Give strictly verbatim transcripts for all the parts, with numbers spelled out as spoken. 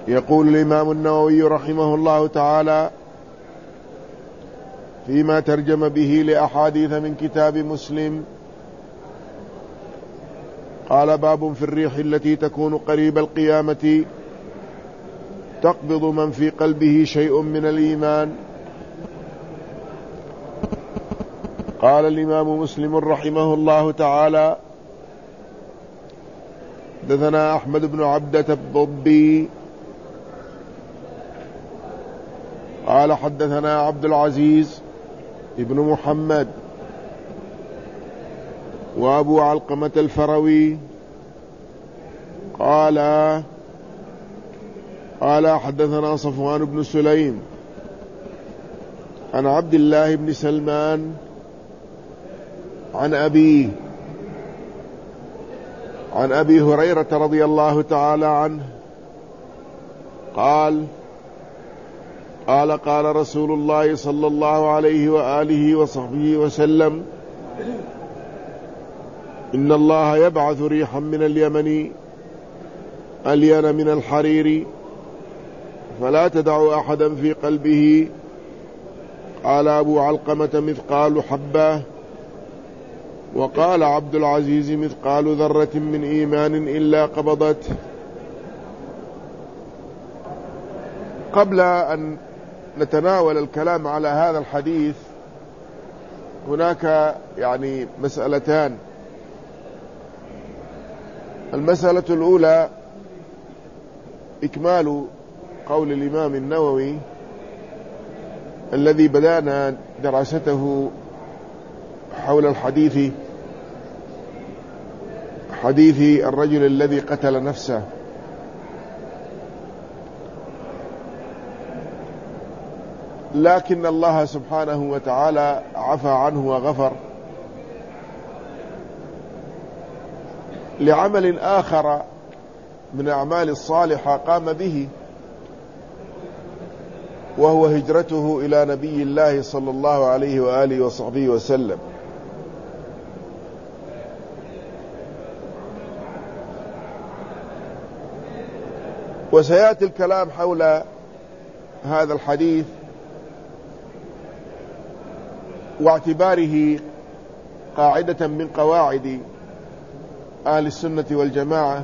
يقول الإمام النووي رحمه الله تعالى فيما ترجم به لأحاديث من كتاب مسلم، قال: باب في الريح التي تكون قريب القيامة تقبض من في قلبه شيء من الإيمان. قال الإمام مسلم رحمه الله تعالى: حدثنا أحمد بن عبدة الضبي قال حدثنا عبد العزيز ابن محمد وأبو علقمة الفروي قال قال حدثنا صفوان بن سليم عن عبد الله بن سلمان عن أبيه عن أبي هريرة رضي الله تعالى عنه قال قال قال رسول الله صلى الله عليه وآله وصحبه وسلم: إن الله يبعث ريحا من اليمن ألين من الحرير فلا تدع أحدا في قلبه. قال أبو علقمة: مثقال حبة. وقال عبد العزيز: مثقال ذرة من إيمان إلا قبضته. قبل أن نتناول الكلام على هذا الحديث هناك يعني مسألتان. المسألة الأولى إكمال قول الإمام النووي الذي بدأنا دراسته حول الحديث حديث الرجل الذي قتل نفسه. لكن الله سبحانه وتعالى عفى عنه وغفر لعمل آخر من أعمال الصالحة قام به، وهو هجرته إلى نبي الله صلى الله عليه وآله وصحبه وسلم. وسيأتي الكلام حول هذا الحديث واعتباره قاعدة من قواعد أهل السنة والجماعة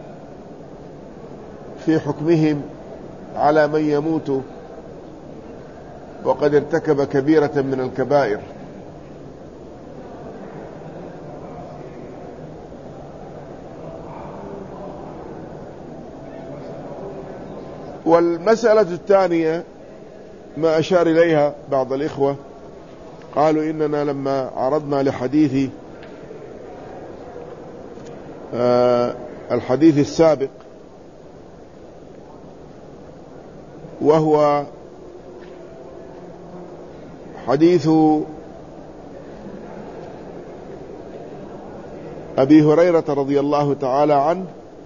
في حكمهم على من يموت وقد ارتكب كبيرة من الكبائر. والمسألة الثانية ما أشار إليها بعض الإخوة، قالوا إننا لما عرضنا لحديث آه الحديث السابق وهو حديث أبي هريرة رضي الله تعالى عنه،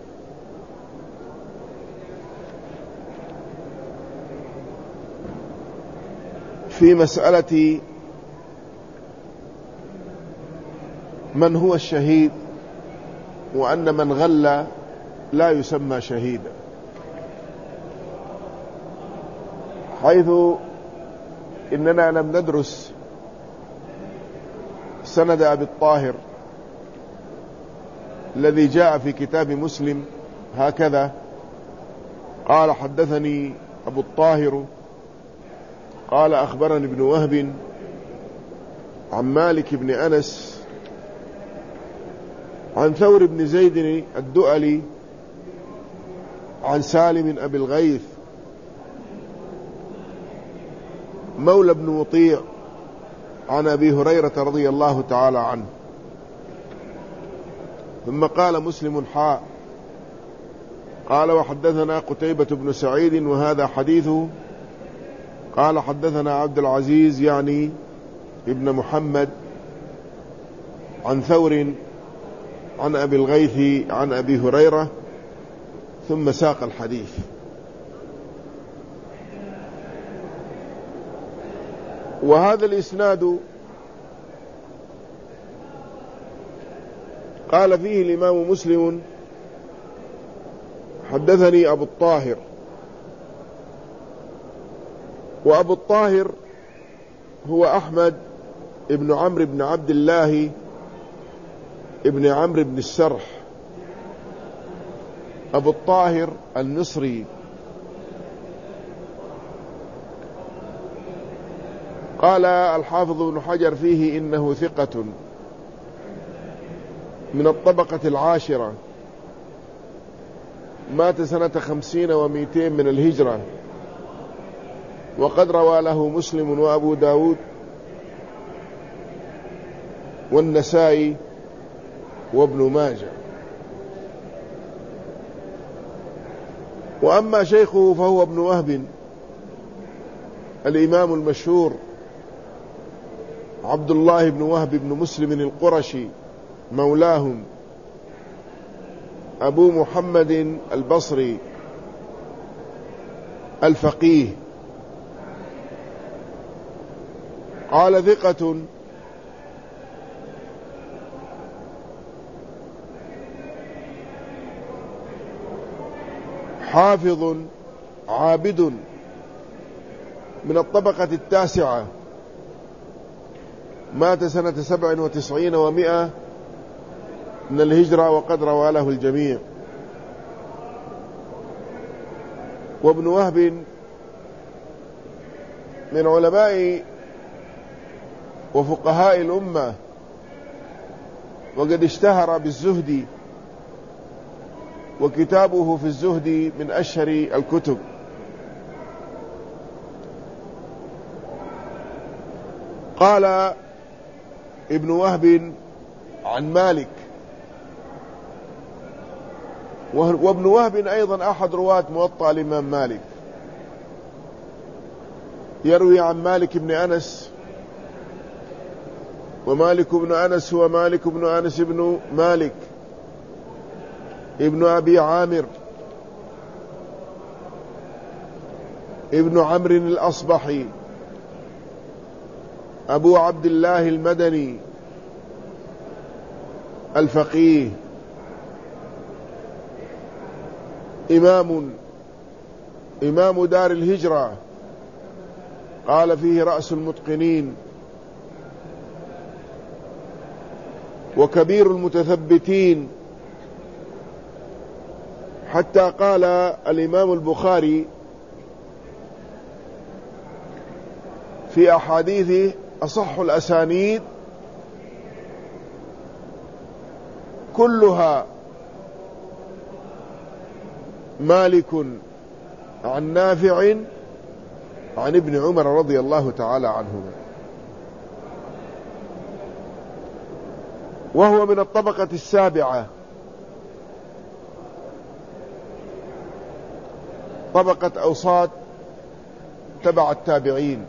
في مسألة من هو الشهيد، وأن من غل لا يسمى شهيدا، حيث إننا لم ندرس سند أبي الطاهر الذي جاء في كتاب مسلم هكذا: قال حدثني أبو الطاهر قال أخبرني ابن وهب عن مالك بن أنس عن ثور بن زيد الدؤلي عن سالم أبي الغيث مولى بن مطيع عن أبي هريرة رضي الله تعالى عنه. ثم قال مسلم: حاء. قال: وحدثنا قتيبة بن سعيد وهذا حديثه. قال: حدثنا عبد العزيز يعني ابن محمد عن ثور عن أبي الغيث عن أبي هريرة، ثم ساق الحديث. وهذا الإسناد قال فيه الإمام مسلم: حدثني أبو الطاهر وأبو الطاهر هو أحمد ابن عمرو بن عبد الله ابن عمرو بن السرح، أبو الطاهر المصري. قال الحافظ ابن حجر فيه إنه ثقة من الطبقة العاشرة، مات سنة خمسين ومئتين من الهجرة، وقد روى له مسلم وأبو داود والنسائي وابن ماجه. وأما شيخه فهو ابن وهب الإمام المشهور عبد الله بن وهب بن مسلم القرشي مولاهم، أبو محمد البصري الفقيه. قال ثقة حافظ عابد من الطبقة التاسعة، مات سنة سبع وتسعين ومئة من الهجرة، وقد روى له الجميع. وابن وهب من علماء وفقهاء الأمة، وقد اشتهر بالزهد، وكتابه في الزهد من أشهر الكتب. قال ابن وهب عن مالك، وابن وهب أيضا أحد رواة موطأ الإمام مالك، يروي عن مالك بن أنس، ومالك بن أنس هو مالك بن أنس بن مالك ابن أبي عامر ابن عمرو الأصبحي أبو عبد الله المدني الفقيه، إمام إمام دار الهجرة، قال فيه رأس المتقنين وكبير المتثبتين، حتى قال الإمام البخاري في أحاديثه أصح الأسانيد كلها مالك عن نافع عن ابن عمر رضي الله تعالى عنهما، وهو من الطبقة السابعة، طبقة أوساط تبع التابعين.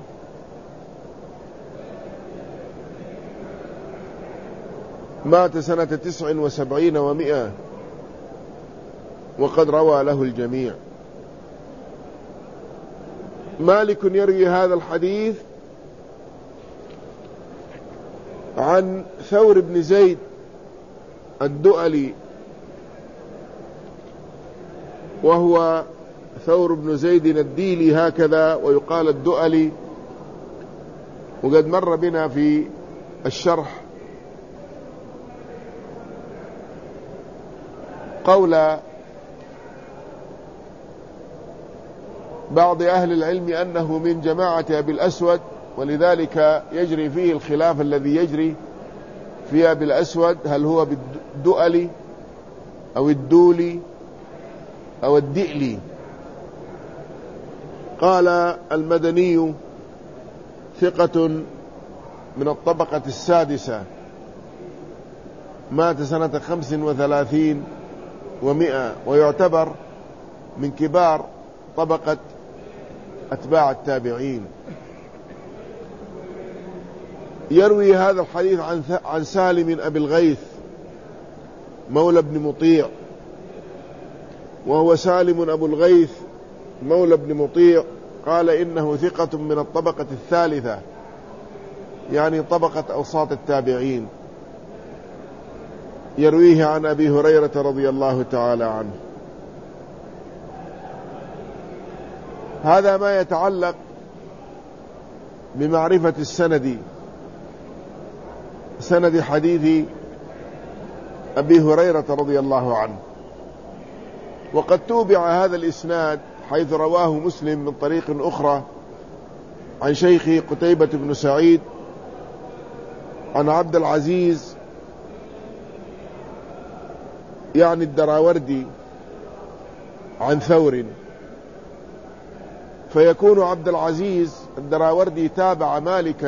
مات سنة تسع وسبعين ومئة، وقد روى له الجميع. مالك يروي هذا الحديث عن ثور بن زيد الدؤلي، وهو ثور بن زيد الديلي هكذا، ويقال الدؤلي، وقد مر بنا في الشرح قول بعض أهل العلم أنه من جماعة أبي الأسود، ولذلك يجري فيه الخلاف الذي يجري في أبي الأسود، هل هو بالدؤلي أو الدولي أو الدئلي. قال المدني ثقة من الطبقة السادسة، مات سنة خمس وثلاثين ومئة، ويعتبر من كبار طبقة أتباع التابعين. يروي هذا الحديث عن عن سالم أبي الغيث مولى ابن مطيع، وهو سالم أبو الغيث مولى ابن مطيع. قال إنه ثقة من الطبقة الثالثة، يعني طبقة أوساط التابعين، يرويه عن أبي هريرة رضي الله تعالى عنه. هذا ما يتعلق بمعرفة السند، سند حديث أبي هريرة رضي الله عنه. وقد توبع هذا الإسناد حيث رواه مسلم من طريق أخرى عن شيخه قتيبة بن سعيد عن عبد العزيز يعني الدراوردي عن ثور، فيكون عبد العزيز الدراوردي تابع مالكا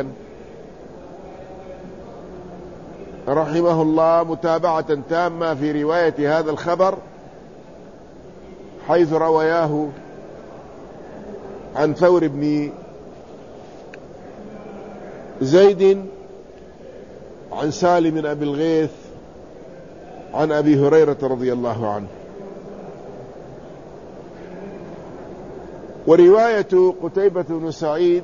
رحمه الله متابعة تامة في رواية هذا الخبر، حيث روياه عن ثور بن زيد عن سالم بن أبي الغيث عن أبي هريرة رضي الله عنه. ورواية قتيبة بن سعيد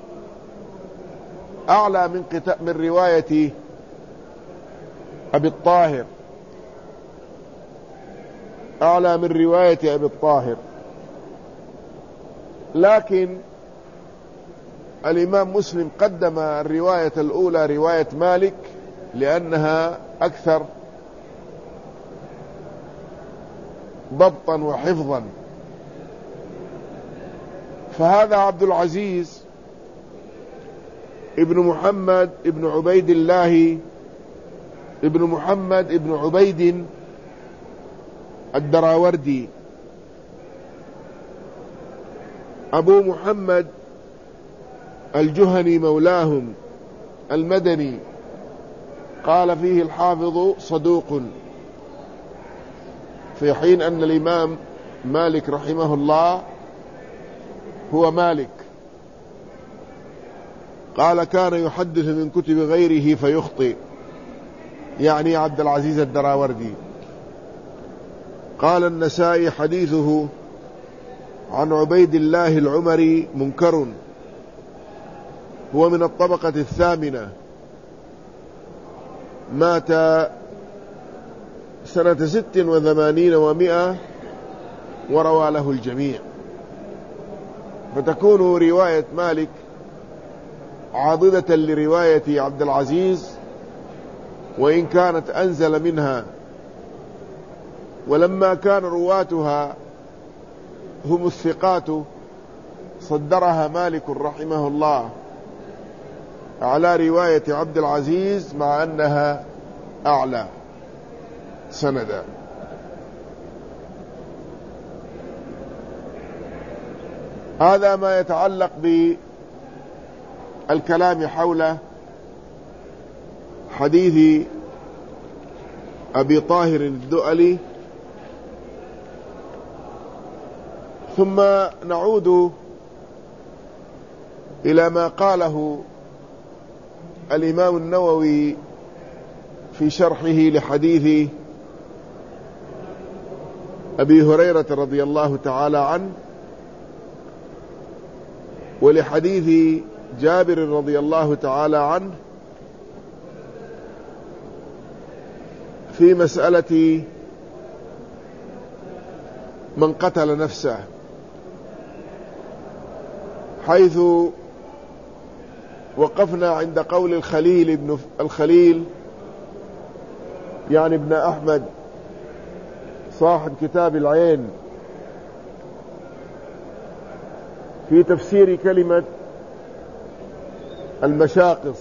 أعلى من, من رواية أبي الطاهر، أعلى من رواية أبي الطاهر، لكن الإمام مسلم قدم الرواية الأولى رواية مالك لأنها أكثر ضبطا وحفظا. فهذا عبد العزيز ابن محمد ابن عبيد الله ابن محمد ابن عبيد الدراوردي أبو محمد الجهني مولاهم المدني، قال فيه الحافظ صدوق، في حين أن الإمام مالك رحمه الله هو مالك، قال كان يحدث من كتب غيره فيخطئ، يعني عبد العزيز الدراوردي. قال النسائي حديثه عن عبيد الله العمري منكر، هو من الطبقة الثامنة، مات سنة ست وثمانين ومئة وروى له الجميع. فتكون رواية مالك عاضدة لرواية عبد العزيز وإن كانت أنزل منها، ولما كان رواتها هم الثقات صدرها مالك رحمه الله على رواية عبد العزيز مع أنها أعلى سندا. هذا ما يتعلق بالكلام حول حديث أبي طاهر الدؤلي. ثم نعود إلى ما قاله الإمام النووي في شرحه لحديث أبي هريرة رضي الله تعالى عنه، ولحديث جابر رضي الله تعالى عنه في مسألة من قتل نفسه، حيث وقفنا عند قول الخليل ابن الخليل يعني ابن أحمد صاحب كتاب العين في تفسير كلمة المشاقص،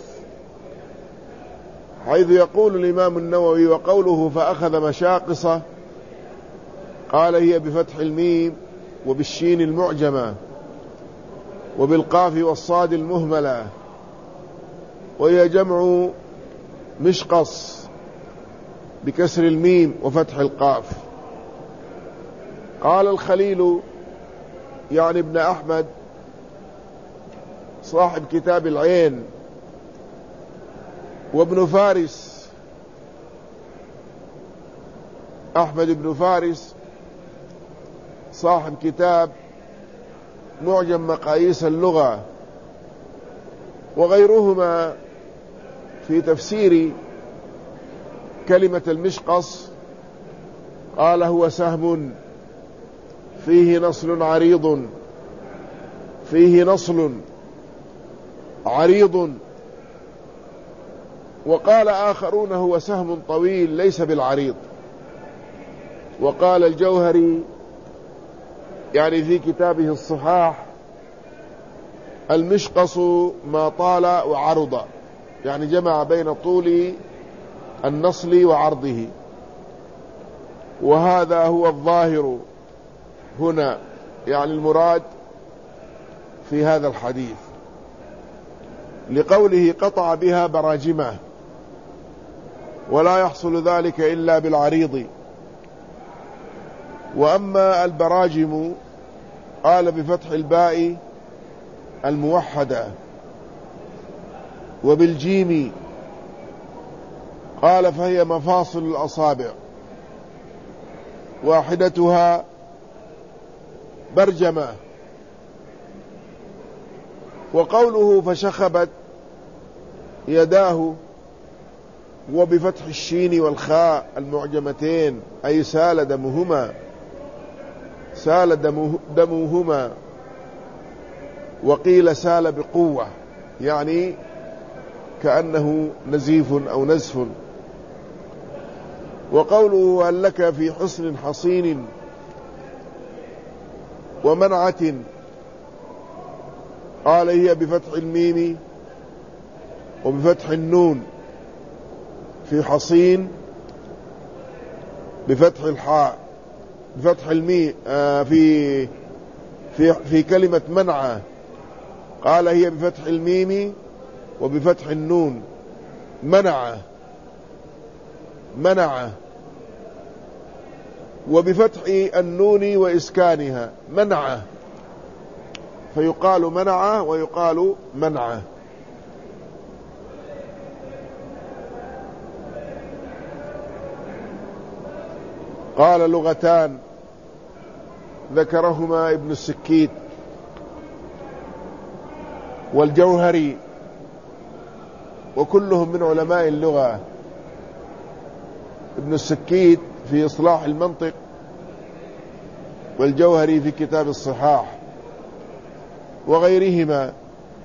حيث يقول الإمام النووي وقوله فأخذ مشاقصة، قال هي بفتح الميم وبالشين المعجمة وبالقاف والصاد المهملة، وهي جمع مشقص بكسر الميم وفتح القاف. قال الخليل يعني ابن أحمد صاحب كتاب العين، وابن فارس أحمد بن فارس صاحب كتاب معجم مقاييس اللغة، وغيرهما في تفسير كلمة المشقص قال هو سهم فيه نصل عريض، فيه نصل عريض. وقال آخرون هو سهم طويل ليس بالعريض. وقال الجوهري يعني في كتابه الصحاح المشقص ما طال وعرض، يعني جمع بين طول النصل وعرضه، وهذا هو الظاهر هنا، يعني المراد في هذا الحديث لقوله قطع بها براجمه، ولا يحصل ذلك إلا بالعريض. وأما البراجم قال بفتح الباء الموحدة، وبالجيم قال فهي مفاصل الأصابع، واحدتها برجمة. وقوله فشخبت يداه وبفتح الشين والخاء المعجمتين أي سال دمهما، سال دمه دمهما. وقيل سال بقوة، يعني كأنه نزيف أو نزف. وقوله هل لك في حصن حصين ومنعة قال هي بفتح الميم وبفتح النون، في حصين بفتح الحاء بفتح الميم. آه في في في كلمة منعة قال هي بفتح الميم وبفتح النون، منعة منعة، وبفتح النون وإسكانها منعة، فيقال منعة ويقال منعة. قال لغتان ذكرهما ابن السكيت والجوهري، وكلهم من علماء اللغة. ابن السكيت في إصلاح المنطق، والجوهري في كتاب الصحاح وغيرهما.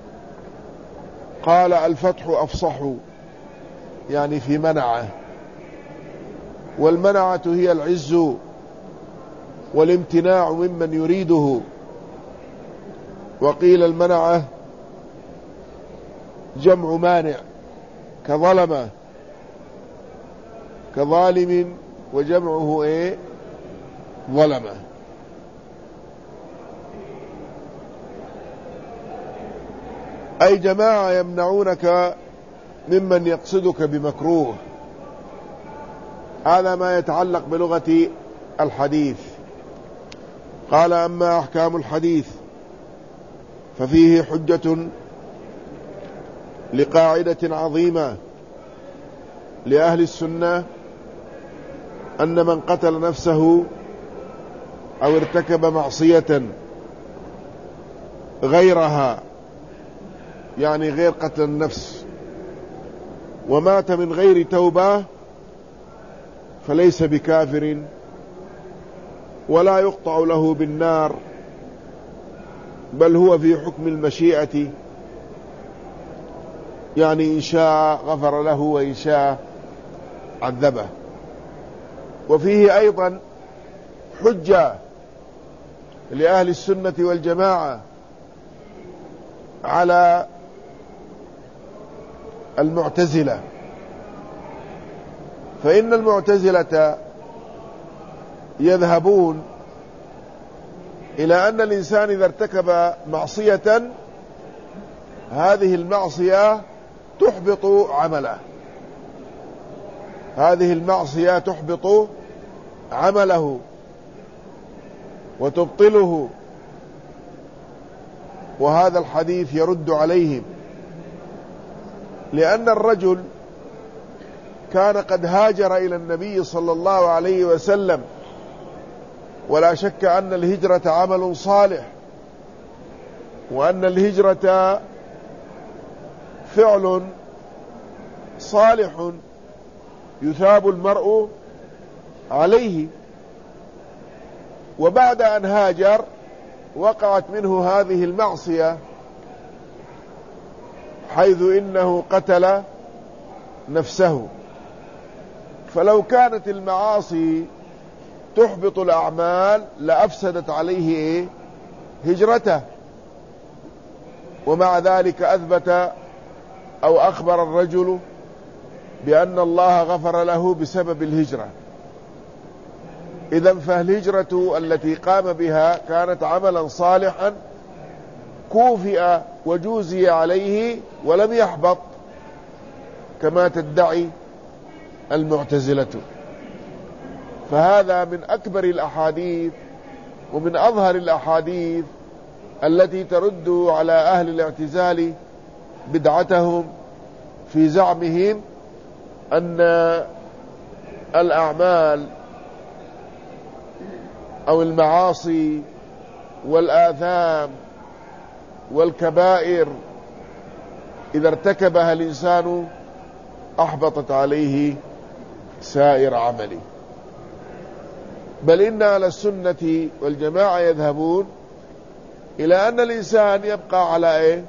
قال الفتح أفصح، يعني في منعه، والمنعة هي العز والامتناع ممن يريده. وقيل المنعة جمع مانع كظلمة، كظالم وجمعه ايه ظلمة. أي جماعة يمنعونك ممن يقصدك بمكروه. هذا ما يتعلق بلغة الحديث. قال أما أحكام الحديث ففيه حجة لقاعدة عظيمة لأهل السنة، أن من قتل نفسه أو ارتكب معصية غيرها، يعني غير قتل النفس، ومات من غير توبة فليس بكافر ولا يقطع له بالنار، بل هو في حكم المشيئة، يعني إن شاء غفر له وإن شاء عذبه. وفيه أيضا حجة لأهل السنة والجماعة على المعتزلة، فإن المعتزلة يذهبون إلى أن الإنسان إذا ارتكب معصية هذه المعصية تحبط عمله، هذه المعصية تحبط عمله وتبطله. وهذا الحديث يرد عليهم، لأن الرجل كان قد هاجر إلى النبي صلى الله عليه وسلم، ولا شك أن الهجرة عمل صالح، وأن الهجرة فعل صالح يثاب المرء عليه. وبعد أن هاجر وقعت منه هذه المعصية، حيث إنه قتل نفسه. فلو كانت المعاصي تحبط الأعمال لأفسدت عليه إيه؟ هجرته. ومع ذلك أثبت أو أخبر الرجل بأن الله غفر له بسبب الهجرة. إذن فالهجرة التي قام بها كانت عملا صالحا كوفئ وجوزي عليه ولم يحبط كما تدعي المعتزلة. فهذا من أكبر الأحاديث ومن أظهر الأحاديث التي ترد على أهل الاعتزال بدعتهم في زعمهم أن الأعمال أو المعاصي والآثام والكبائر إذا ارتكبها الإنسان أحبطت عليه سائر عمله. بل إن أهل السنة والجماعة يذهبون إلى أن الإنسان يبقى على إيه؟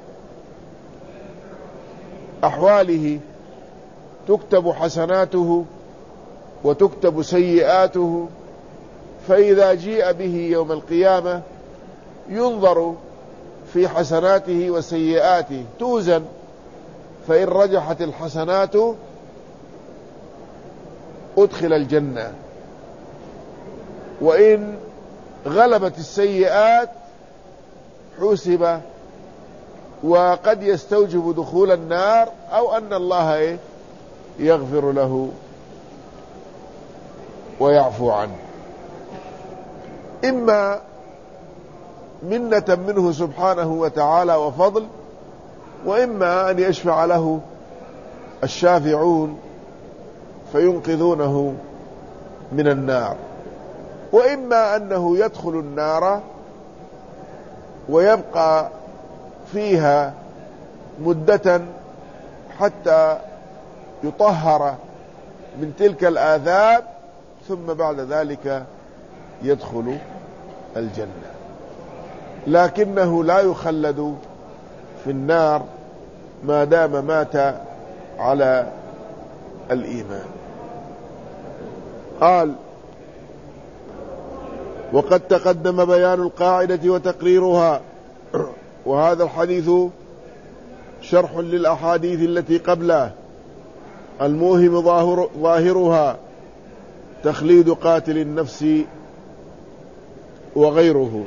أحواله، تكتب حسناته وتكتب سيئاته، فإذا جيء به يوم القيامة ينظر في حسناته وسيئاته توزن، فإن رجحت الحسنات أدخل الجنة، وإن غلبت السيئات حسب وقد يستوجب دخول النار، أو أن الله يغفر له ويعفو عنه، إما منة منه سبحانه وتعالى وفضل، وإما أن يشفع له الشافعون فينقذونه من النار، وإما أنه يدخل النار ويبقى فيها مدة حتى يطهر من تلك الآثام، ثم بعد ذلك يدخل الجنة، لكنه لا يخلد في النار ما دام مات على الإيمان. قال: وقد تقدم بيان القاعدة وتقريرها، وهذا الحديث شرح للأحاديث التي قبله، الموهم ظاهر ظاهرها تخليد قاتل النفس وغيره،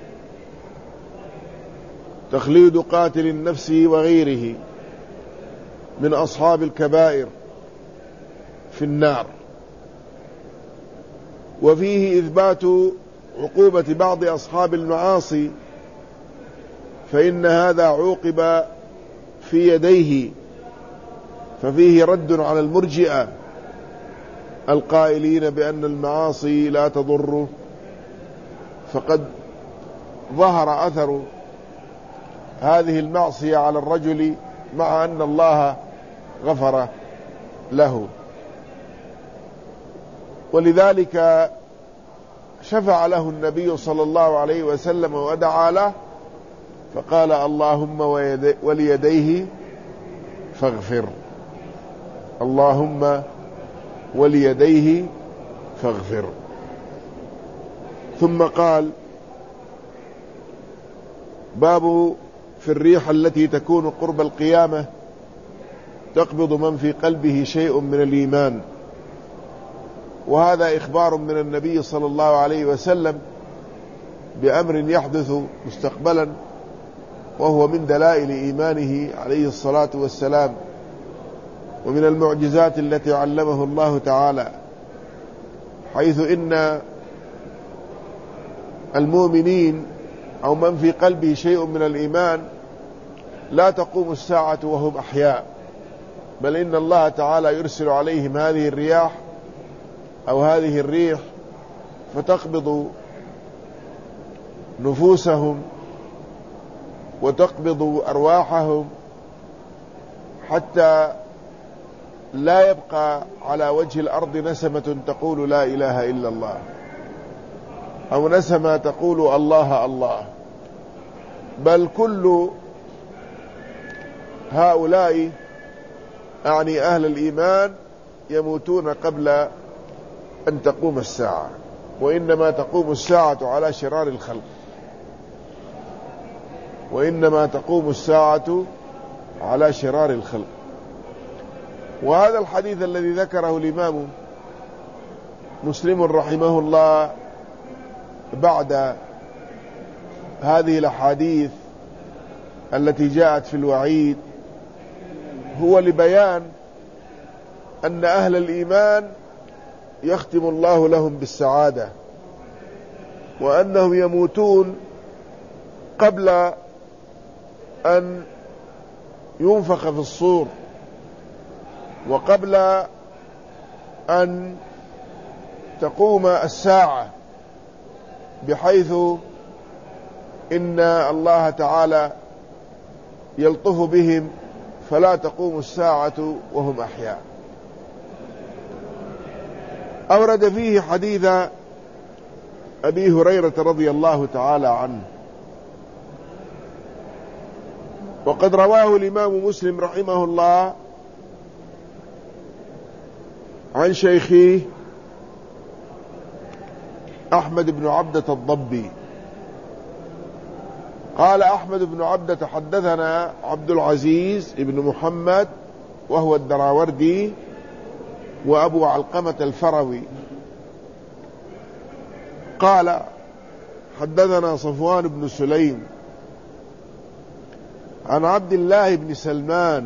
تخليد قاتل النفس وغيره من أصحاب الكبائر في النار، وفيه إثبات عقوبة بعض أصحاب المعاصي، فإن هذا عوقب في يديه، ففيه رد على المرجئة القائلين بأن المعاصي لا تضر، فقد ظهر أثر هذه المعصية على الرجل مع أن الله غفر له، ولذلك شفع له النبي صلى الله عليه وسلم ودعا له فقال: اللهم وليديه فاغفر، اللهم وليديه فاغفر. ثم قال: باب في الريح التي تكون قرب القيامة تقبض من في قلبه شيء من الإيمان، وهذا إخبار من النبي صلى الله عليه وسلم بأمر يحدث مستقبلا، وهو من دلائل إيمانه عليه الصلاة والسلام، ومن المعجزات التي علمه الله تعالى، حيث إن المؤمنين أو من في قلبه شيء من الإيمان لا تقوم الساعة وهم أحياء، بل إن الله تعالى يرسل عليهم هذه الرياح أو هذه الريح فتقبض نفوسهم وتقبض أرواحهم حتى لا يبقى على وجه الأرض نسمة تقول لا إله إلا الله، أو نسمة تقول الله الله، بل كل هؤلاء أعني أهل الإيمان يموتون قبل أن تقوم الساعة، وإنما تقوم الساعة على شرار الخلق، وإنما تقوم الساعة على شرار الخلق. وهذا الحديث الذي ذكره الإمام مسلم رحمه الله بعد هذه الأحاديث التي جاءت في الوعيد هو لبيان أن أهل الإيمان يختم الله لهم بالسعادة، وأنهم يموتون قبل أن ينفخ في الصور، وقبل أن تقوم الساعة، بحيث إن الله تعالى يلطف بهم فلا تقوم الساعة وهم أحياء. أورد فيه حديث أبي هريرة رضي الله تعالى عنه، وقد رواه الإمام مسلم رحمه الله عن شيخه أحمد بن عبدة الضبي قال أحمد بن عبدة حدثنا عبد العزيز بن محمد وهو الدراوردي وأبو علقمة الفروي قال حدثنا صفوان بن سليم عن عبد الله بن سلمان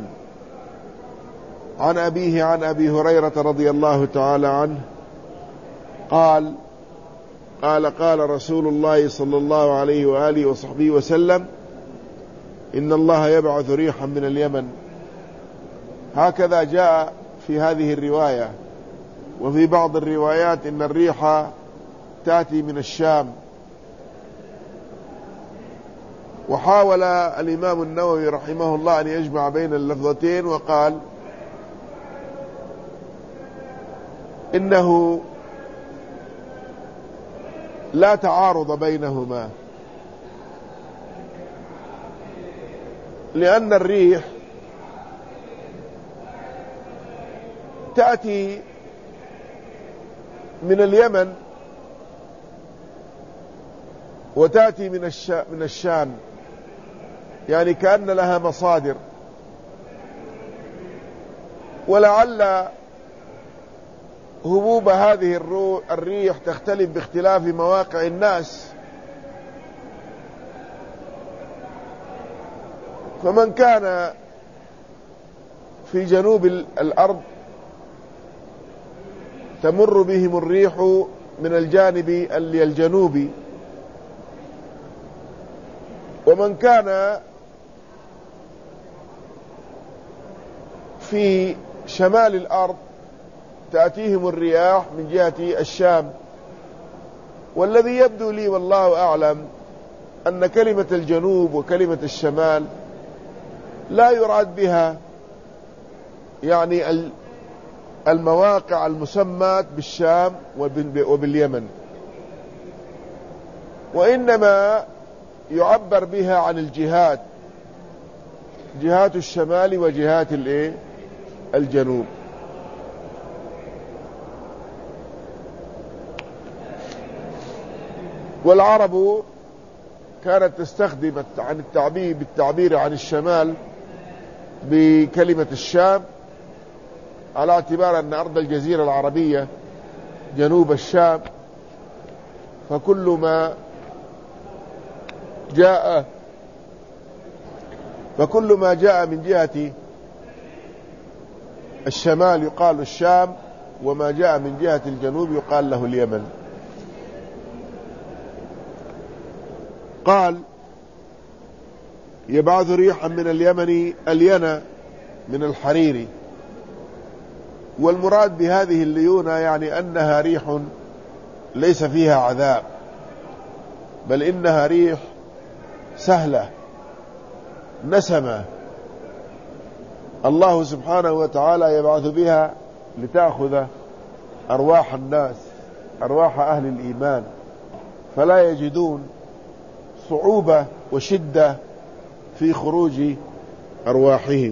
عن أبيه عن أبي هريرة رضي الله تعالى عنه قال قال قال رسول الله صلى الله عليه وآله وصحبه وسلم إن الله يبعث ريحا من اليمن. هكذا جاء في هذه الرواية. وفي بعض الروايات إن الريح تأتي من الشام. وحاول الإمام النووي رحمه الله أن يجمع بين اللفظتين وقال إنه لا تعارض بينهما، لأن الريح تأتي من اليمن وتأتي من من الشام، يعني كأن لها مصادر. ولعل هبوب هذه الريح تختلف باختلاف مواقع الناس، فمن كان في جنوب الأرض تمر بهم الريح من الجانب الجنوبي، ومن كان في شمال الأرض تأتيهم الرياح من جهة الشام. والذي يبدو لي والله أعلم أن كلمة الجنوب وكلمة الشمال لا يراد بها يعني المواقع المسمات بالشام وباليمن، وإنما يعبر بها عن الجهات، جهات الشمال وجهات الجنوب. والعرب كانت تستخدم عن التعبير بالتعبير عن الشمال بكلمة الشام، على اعتبار أن أرض الجزيرة العربية جنوب الشام، فكل ما جاء فكل ما جاء من جهة الشمال يقال الشام، وما جاء من جهة الجنوب يقال له اليمن. قال يبعث ريحا من اليمن الينا من الحرير. والمراد بهذه الليونة يعني أنها ريح ليس فيها عذاب، بل إنها ريح سهلة نسمة الله سبحانه وتعالى يبعث بها لتأخذ أرواح الناس، أرواح أهل الإيمان، فلا يجدون صعوبة وشدة في خروج أرواحهم.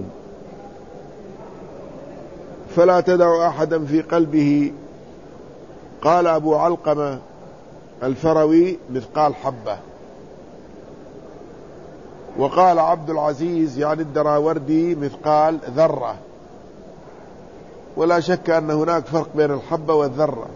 فلا تدع أحدا في قلبه، قال أبو علقمة الفروي، مثقال حبة. وقال عبد العزيز يعني الدراوردي مثقال ذرة. ولا شك أن هناك فرق بين الحبة والذرة،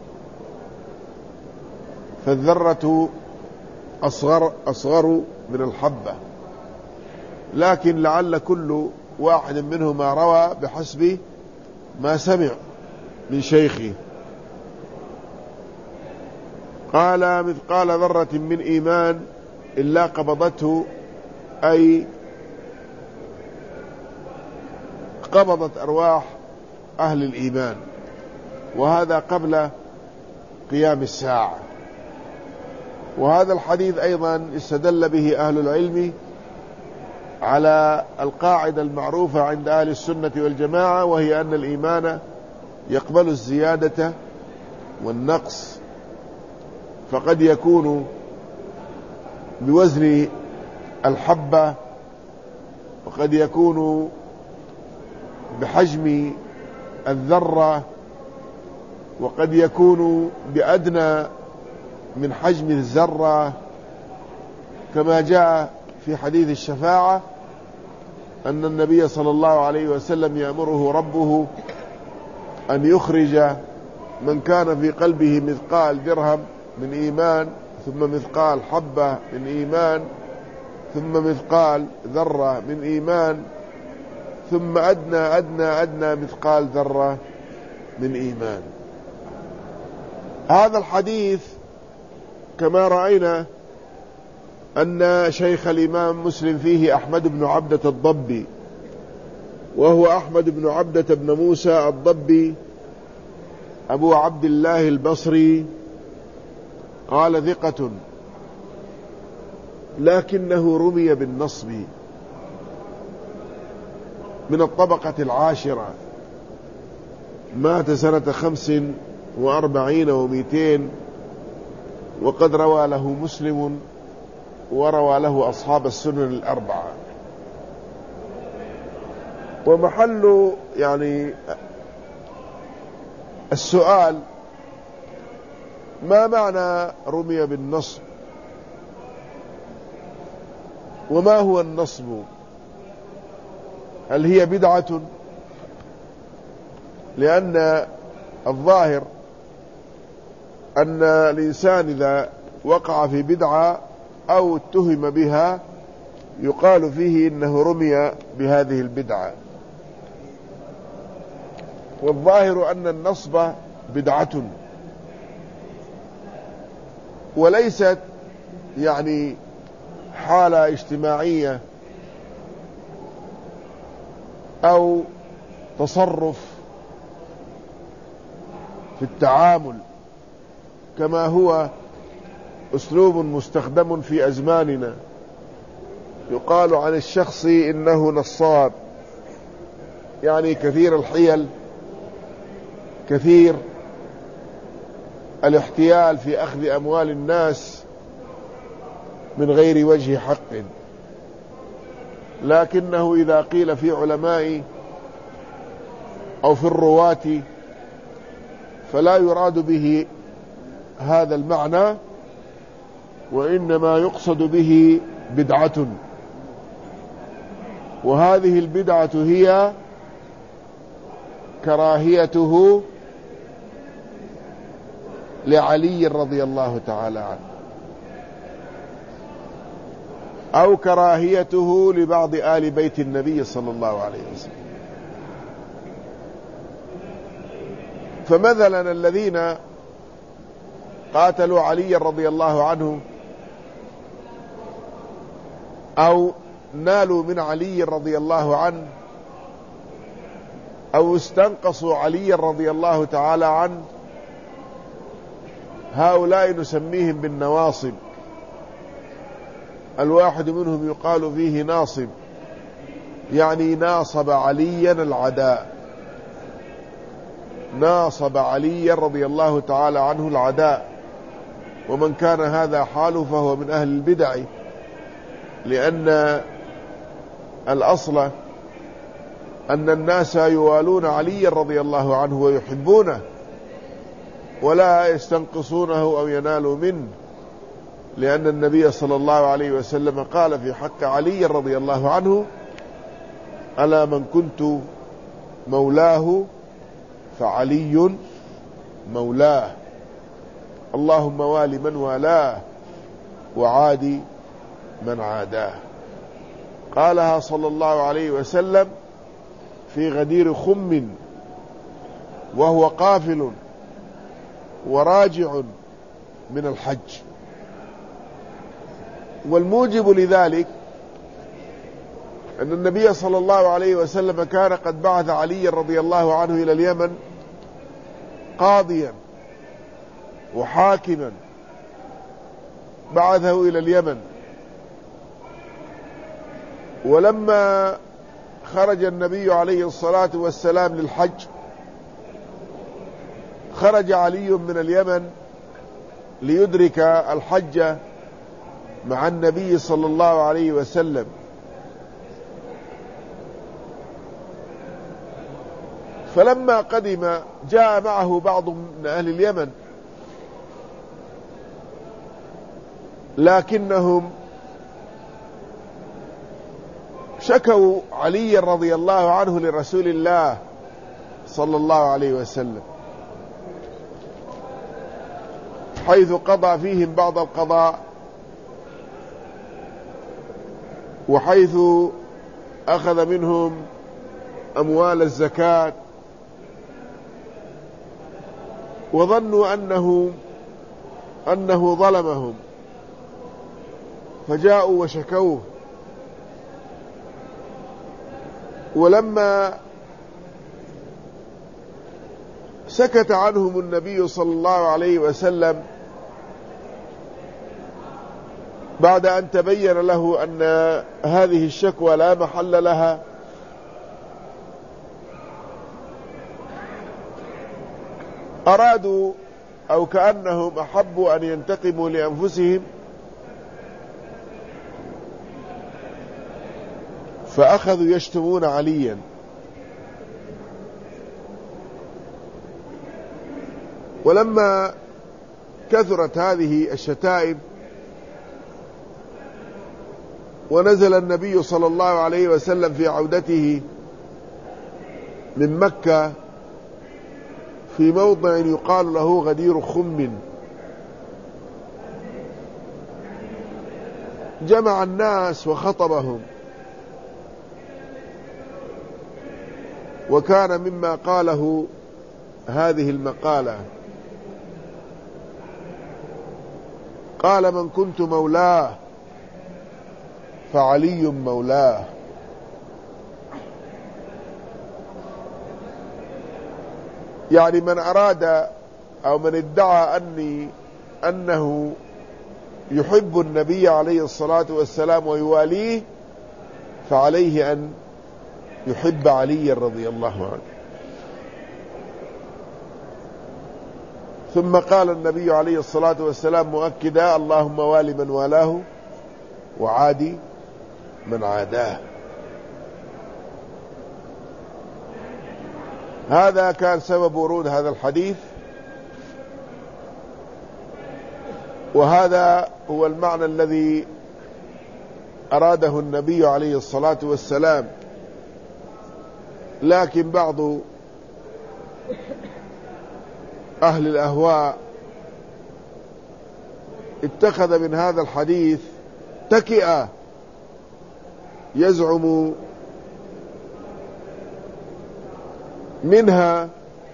فالذرة أصغر, أصغر من الحبة، لكن لعل كل واحد منهما روى بحسب ما سمع من شيخه. قال مثقال ذرة من إيمان إلا قبضته، أي قبضت أرواح أهل الإيمان، وهذا قبل قيام الساعة. وهذا الحديث أيضا استدل به أهل العلم على القاعدة المعروفة عند أهل السنة والجماعة، وهي أن الإيمان يقبل الزيادة والنقص، فقد يكون بوزن الحبة، وقد يكون بحجم الذرة، وقد يكون بأدنى من حجم الذرة، كما جاء في حديث الشفاعة أن النبي صلى الله عليه وسلم يأمره ربه أن يخرج من كان في قلبه مثقال درهم من إيمان، ثم مثقال حبة من إيمان، ثم مثقال ذرة من إيمان، ثم أدنى أدنى أدنى مثقال ذرة من إيمان. هذا الحديث كما رأينا أن شيخ الإمام مسلم فيه أحمد بن عبدة الضبي، وهو أحمد بن عبدة بن موسى الضبي أبو عبد الله البصري، قال ثقة لكنه رمي بالنصب، من الطبقة العاشرة، مات سنة خمس وأربعين ومئتين، وقد روى له مسلم وروى له أصحاب السنن الأربعة. ومحل يعني السؤال: ما معنى رمي بالنصب؟ وما هو النصب؟ هل هي بدعة؟ لأن الظاهر أن الإنسان إذا وقع في بدعة أو اتهم بها يقال فيه إنه رمي بهذه البدعة، والظاهر أن النصب بدعة، وليست يعني حالة اجتماعية أو تصرف في التعامل، كما هو أسلوب مستخدم في أزماننا، يقال عن الشخص إنه نصاب، يعني كثير الحيل، كثير الاحتيال في أخذ أموال الناس من غير وجه حق. لكنه إذا قيل في علماء أو في الرواة فلا يراد به هذا المعنى، وإنما يقصد به بدعة، وهذه البدعة هي كراهيته لعلي رضي الله تعالى عنه، أو كراهيته لبعض آل بيت النبي صلى الله عليه وسلم. فمثلا الذين قاتلوا علي رضي الله عنه أو نالوا من علي رضي الله عنه أو استنقصوا علي رضي الله تعالى عنه، هؤلاء نسميهم بالنواصب. الواحد منهم يقال فيه ناصب، يعني ناصب عليا العداء، ناصب علي رضي الله تعالى عنه العداء. ومن كان هذا حاله فهو من أهل البدع، لأن الأصل أن الناس يوالون علي رضي الله عنه ويحبونه ولا يستنقصونه أو ينالوا منه، لأن النبي صلى الله عليه وسلم قال في حق علي رضي الله عنه: ألا من كنت مولاه فعلي مولاه، اللهم وال من والاه وعادي من عاداه. قالها صلى الله عليه وسلم في غدير خم وهو قافل وراجع من الحج. والموجب لذلك أن النبي صلى الله عليه وسلم كان قد بعث علي رضي الله عنه إلى اليمن قاضيا وحاكما، بعثه إلى اليمن. ولما خرج النبي عليه الصلاة والسلام للحج خرج علي من اليمن ليدرك الحج مع النبي صلى الله عليه وسلم، فلما قدم جاء معه بعض من أهل اليمن، لكنهم شكوا علي رضي الله عنه لرسول الله صلى الله عليه وسلم، حيث قضى فيهم بعض القضاء، وحيث أخذ منهم أموال الزكاة، وظنوا أنه أنه ظلمهم فجاءوا وشكوه. ولما سكت عنهم النبي صلى الله عليه وسلم بعد أن تبين له أن هذه الشكوى لا محل لها، أرادوا أو كأنهم أحبوا أن ينتقموا لأنفسهم، فأخذوا يشتمون عليا. ولما كثرت هذه الشتائم ونزل النبي صلى الله عليه وسلم في عودته من مكة في موضع يقال له غدير خم، جمع الناس وخطبهم، وكان مما قاله هذه المقالة: قال: من كنت مولاه فعلي مولاه. يعني من أراد أو من ادعى أني أنه يحب النبي عليه الصلاة والسلام ويواليه، فعليه أن يحب علي رضي الله عنه. ثم قال النبي عليه الصلاة والسلام مؤكدا: اللهم وال من والاه وعادي من عاداه. هذا كان سبب ورود هذا الحديث، وهذا هو المعنى الذي أراده النبي عليه الصلاة والسلام. لكن بعض أهل الأهواء اتخذ من هذا الحديث تكئة، يزعم منها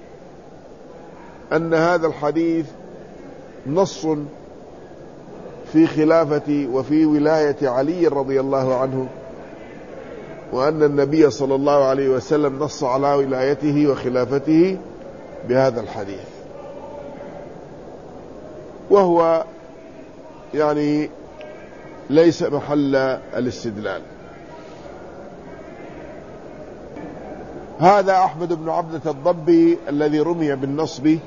أن هذا الحديث نص في خلافة وفي ولاية علي رضي الله عنه، وأن النبي صلى الله عليه وسلم نص على ولايته وخلافته بهذا الحديث، وهو يعني ليس محل الاستدلال. هذا أحمد بن عبدة الضبي الذي رمي بالنصب،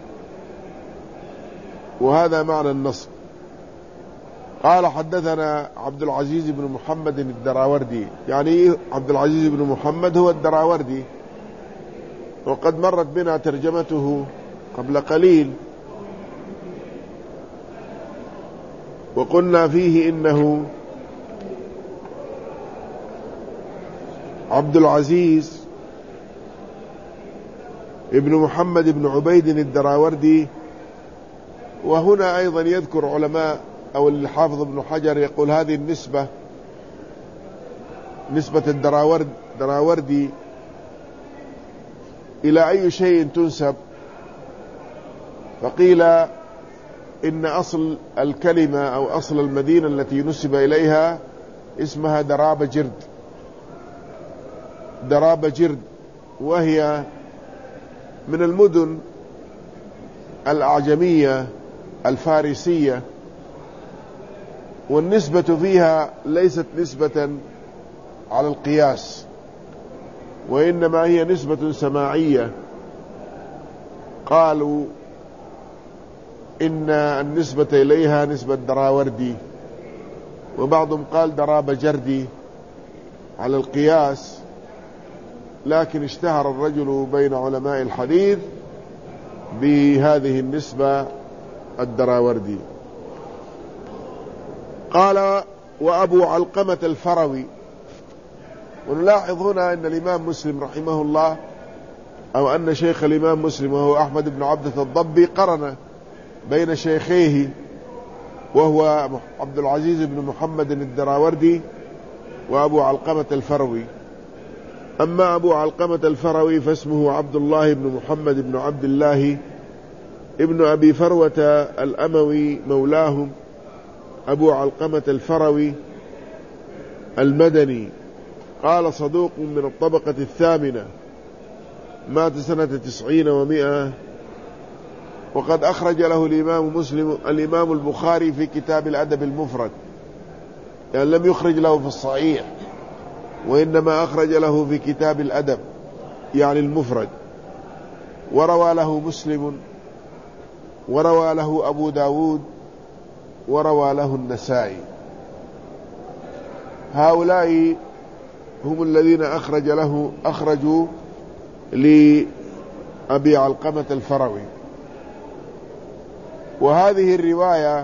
وهذا معنى النصب. قال: حدثنا عبد العزيز بن محمد الدراوردي. يعني عبد العزيز بن محمد هو الدراوردي وقد مرت بنا ترجمته قبل قليل، وقلنا فيه إنه عبد العزيز ابن محمد بن عبيد الدراوردي. وهنا أيضا يذكر علماء أو الحافظ ابن حجر يقول هذه النسبة نسبة الدراورد دراوردي إلى أي شيء تنسب؟ فقيل إن أصل الكلمة أو أصل المدينة التي نسب إليها اسمها دراب جرد دراب جرد وهي من المدن الأعجمية الفارسية، والنسبة فيها ليست نسبة على القياس، وإنما هي نسبة سماعية. قالوا إن النسبة إليها نسبة دراوردي، وبعضهم قال دراب جردي على القياس، لكن اشتهر الرجل بين علماء الحديث بهذه النسبة الدراوردي. قال وأبو علقمة الفروي. ونلاحظ هنا أن الإمام مسلم رحمه الله أو أن شيخ الإمام مسلم وهو أحمد بن عبدة الضبي قرن بين شيخيه وهو عبد العزيز بن محمد الدراوردي وأبو علقمة الفروي. أما أبو علقمة الفروي فاسمه عبد الله بن محمد بن عبد الله ابن أبي فروة الأموي مولاهم أبو علقمة الفروي المدني. قال صدوق من الطبقة الثامنة، مات سنة تسعين ومئة. وقد أخرج له الإمام مسلم الإمام البخاري في كتاب الأدب المفرد، يعني لم يخرج له في الصحيح، وإنما أخرج له في كتاب الأدب يعني المفرد. وروى له مسلم، وروى له أبو داود، وروى له النسائي. هؤلاء هم الذين أخرج له أخرجوا لأبي علقمة الفروي. وهذه الرواية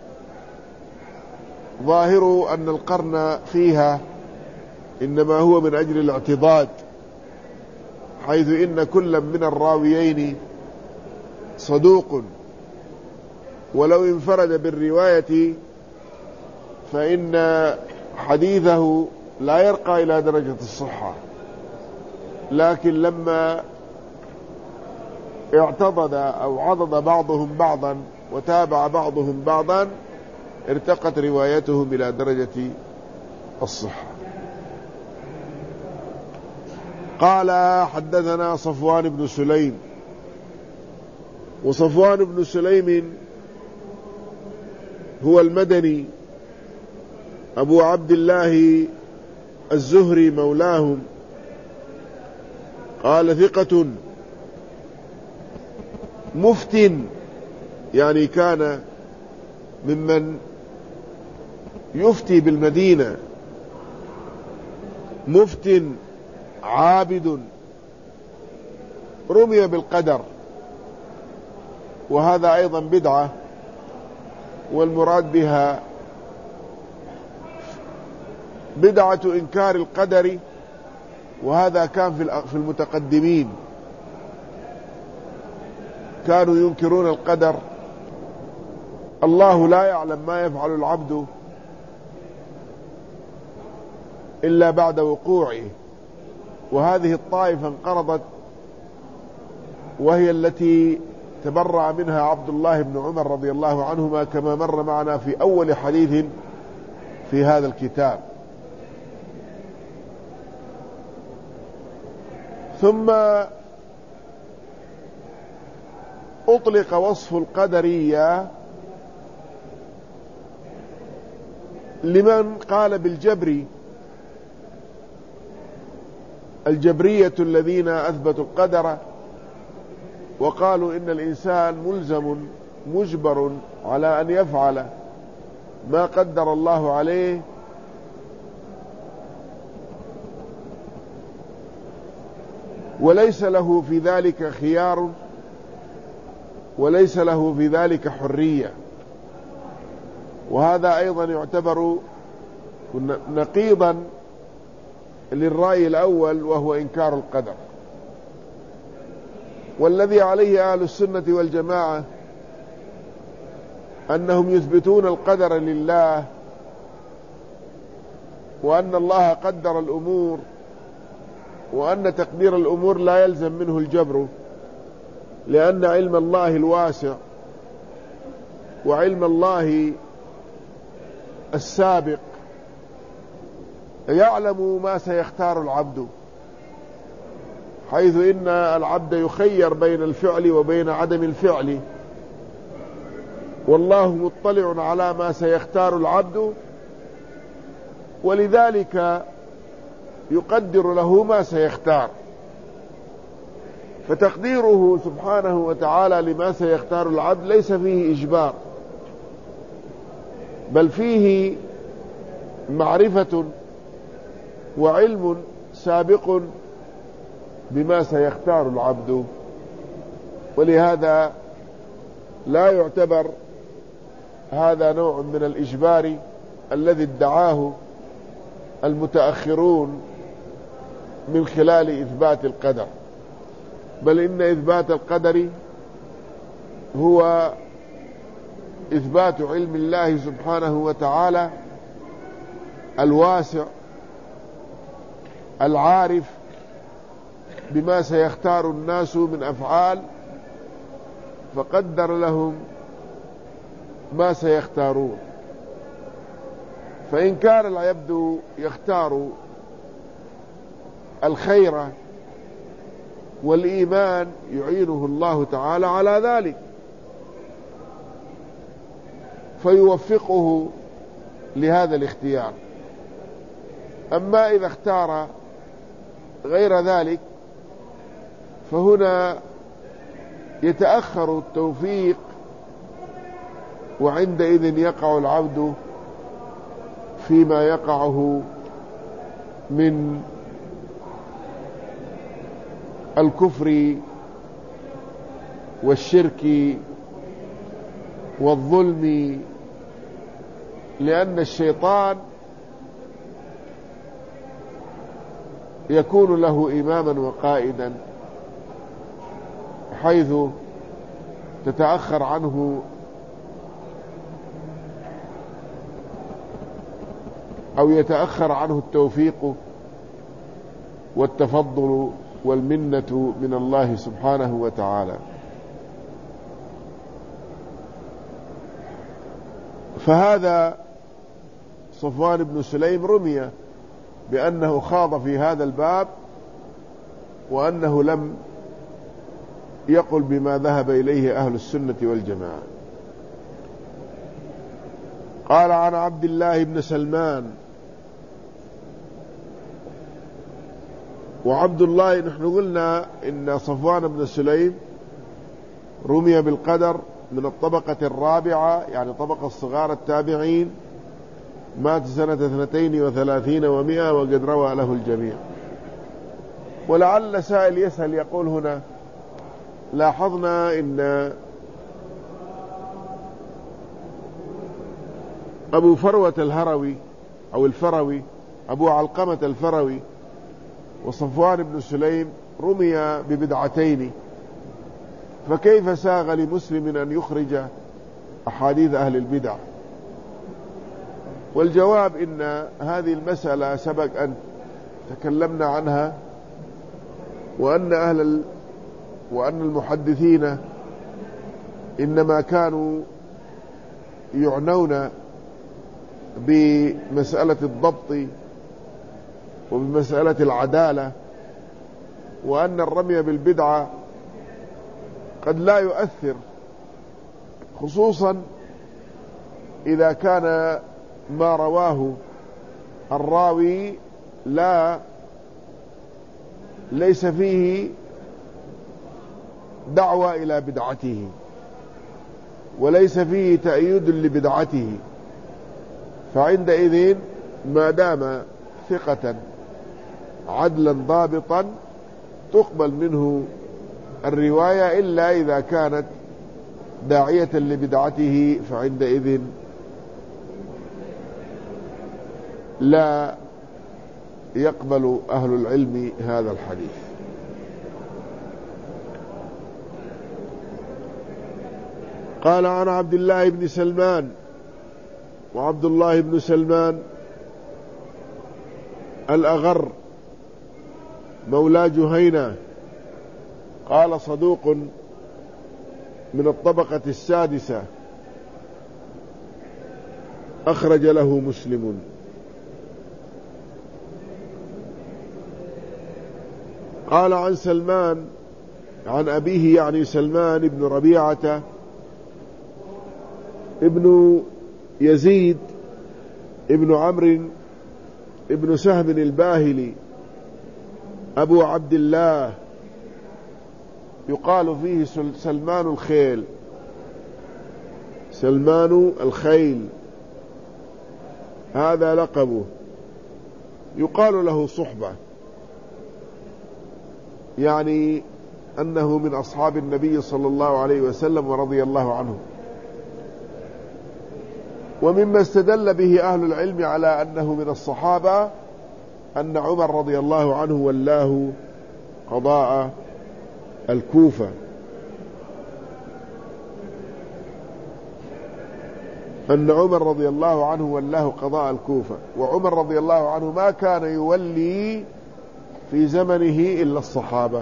ظاهر أن القرن فيها إنما هو من أجل الاعتضاد، حيث إن كل من الراويين صدوق، ولو انفرد بالرواية فإن حديثه لا يرقى إلى درجة الصحة، لكن لما اعتضد أو عضد بعضهم بعضا وتابع بعضهم بعضا ارتقت روايتهم إلى درجة الصحة. قال حدثنا صفوان بن سليم. وصفوان بن سليم هو المدني أبو عبد الله الزهري مولاهم. قال ثقة مفتن، يعني كان ممن يفتي بالمدينة، مفتن عابد، رمي بالقدر، وهذا أيضا بدعة، والمراد بها بدعة إنكار القدر، وهذا كان في المتقدمين كانوا ينكرون القدر. الله لا يعلم ما يفعل العبد إلا بعد وقوعه. وهذه الطائفة انقرضت، وهي التي تبرأ منها عبد الله بن عمر رضي الله عنهما، كما مر معنا في أول حديث في هذا الكتاب. ثم أطلق وصف القدرية لمن قال بالجبر، الجبرية الذين أثبتوا القدر وقالوا إن الإنسان ملزم مجبر على أن يفعل ما قدر الله عليه، وليس له في ذلك خيار، وليس له في ذلك حرية. وهذا أيضا يعتبر نقيضا للرأي الأول وهو إنكار القدر. والذي عليه أهل السنة والجماعة أنهم يثبتون القدر لله، وأن الله قدر الأمور، وأن تقدير الأمور لا يلزم منه الجبر، لأن علم الله الواسع وعلم الله السابق يعلم ما سيختار العبد، حيث إن العبد يخير بين الفعل وبين عدم الفعل، والله مطلع على ما سيختار العبد، ولذلك يقدر له ما سيختار. فتقديره سبحانه وتعالى لما سيختار العبد ليس فيه إجبار، بل فيه معرفة وعلم سابق بما سيختار العبد. ولهذا لا يعتبر هذا نوع من الإجبار الذي ادعاه المتأخرون من خلال إثبات القدر، بل إن إثبات القدر هو إثبات علم الله سبحانه وتعالى الواسع العارف بما سيختار الناس من أفعال، فقدر لهم ما سيختارون. فإن كان العبد يختار الخير والإيمان يعينه الله تعالى على ذلك فيوفقه لهذا الاختيار. أما إذا اختار غير ذلك فهنا يتأخر التوفيق، وعندئذ يقع العبد فيما يقعه من الكفر والشرك والظلم، لأن الشيطان يكون له إماما وقائدا، حيث تتأخر عنه أو يتأخر عنه التوفيق والتفضل والمنة من الله سبحانه وتعالى. فهذا صفوان بن سليم رمي بأنه خاض في هذا الباب، وأنه لم يقل بما ذهب إليه أهل السنة والجماعة. قال عن عبد الله بن سلمان. وعبد الله نحن قلنا إن صفوان بن سليم رمي بالقدر من الطبقة الرابعة، يعني طبقة الصغار التابعين، مات سنة اثنتين وثلاثين ومئة، وقد روى له الجميع. ولعل سائل يسأل يقول هنا لاحظنا إن أبو فروة الهروي أو الفروي أبو علقمة الفروي وصفوان بن سليم رمي ببدعتين، فكيف ساغ لمسلم أن يخرج أحاديث أهل البدع؟ والجواب إن هذه المسألة سبق أن تكلمنا عنها، وأن أهل ال... وأن المحدثين إنما كانوا يعنون بمسألة الضبط وبمسألة العدالة، وأن الرمي بالبدعة قد لا يؤثر، خصوصا إذا كان ما رواه الراوي لا ليس فيه دعوة إلى بدعته، وليس فيه تأييد لبدعته، فعندئذ ما دام ثقة عدلا ضابطا تقبل منه الرواية إلا إذا كانت داعية لبدعته، فعندئذ لا يقبل أهل العلم هذا الحديث. قال عن عبد الله بن سلمان، وعبد الله بن سلمان الأغر مولى جهينة، قال صدوق من الطبقة السادسة، أخرج له مسلم. قال عن سلمان عن أبيه يعني سلمان بن ربيعة ابن يزيد ابن عمرو ابن سهم الباهلي أبو عبد الله، يقال فيه سلمان الخيل، سلمان الخيل هذا لقبه. يقال له صحبة، يعني أنه من أصحاب النبي صلى الله عليه وسلم ورضي الله عنه. ومما استدل به أهل العلم على أنه من الصحابة أن عمر رضي الله عنه ولاه قضاء الكوفة، أن عمر رضي الله عنه ولاه قضاء الكوفة. وعمر رضي الله عنه ما كان يولي في زمنه إلا الصحابة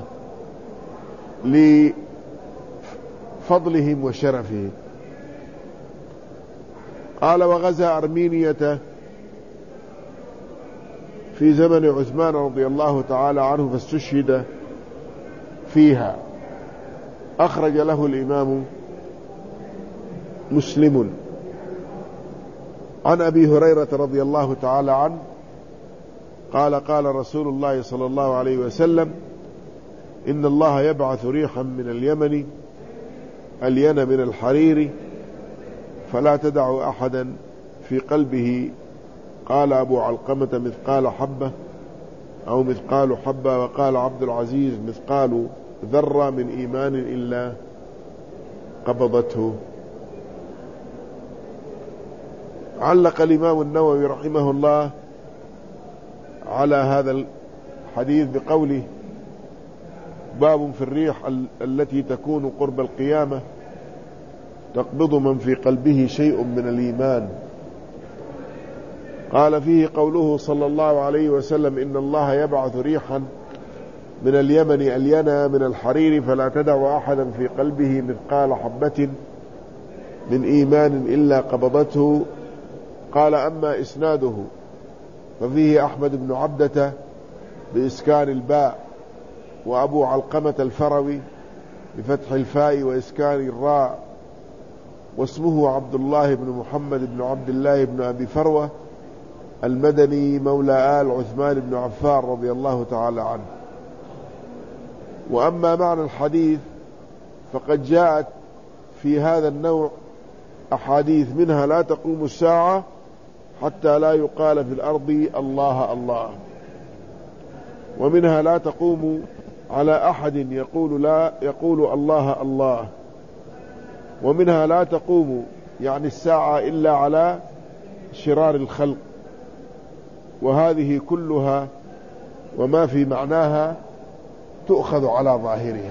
لفضلهم وشرفهم. قال وغزا أرمينية في زمن عثمان رضي الله تعالى عنه فاستشهد فيها، أخرج له الإمام مسلم. عن أبي هريرة رضي الله تعالى عنه قال قال رسول الله صلى الله عليه وسلم إن الله يبعث ريحا من اليمن ألين من الحرير فلا تدع أحدا في قلبه، قال أبو علقمة مثقال حبة أو مثقال حبة، وقال عبد العزيز مثقال ذرة من إيمان إلا قبضته. علق الإمام النووي رحمه الله على هذا الحديث بقوله باب في الريح التي تكون قرب القيامة تقبض من في قلبه شيء من الإيمان. قال فيه قوله صلى الله عليه وسلم إن الله يبعث ريحا من اليمن ألينا من الحرير فلا تدع أحدا في قلبه مثقال حبة من إيمان إلا قبضته. قال أما إسناده ففيه أحمد بن عبدة بإسكان الباء، وأبو علقمة الفروي بفتح الفاء وإسكان الراء، واسمه عبد الله بن محمد بن عبد الله بن أبي فروة المدني مولى آل عثمان بن عفان رضي الله تعالى عنه. وأما معنى الحديث فقد جاءت في هذا النوع أحاديث، منها لا تقوم الساعة حتى لا يقال في الأرض الله الله، ومنها لا تقوم على أحد يقول لا يقول الله الله، ومنها لا تقوم يعني الساعة إلا على شرار الخلق. وهذه كلها وما في معناها تؤخذ على ظاهرها.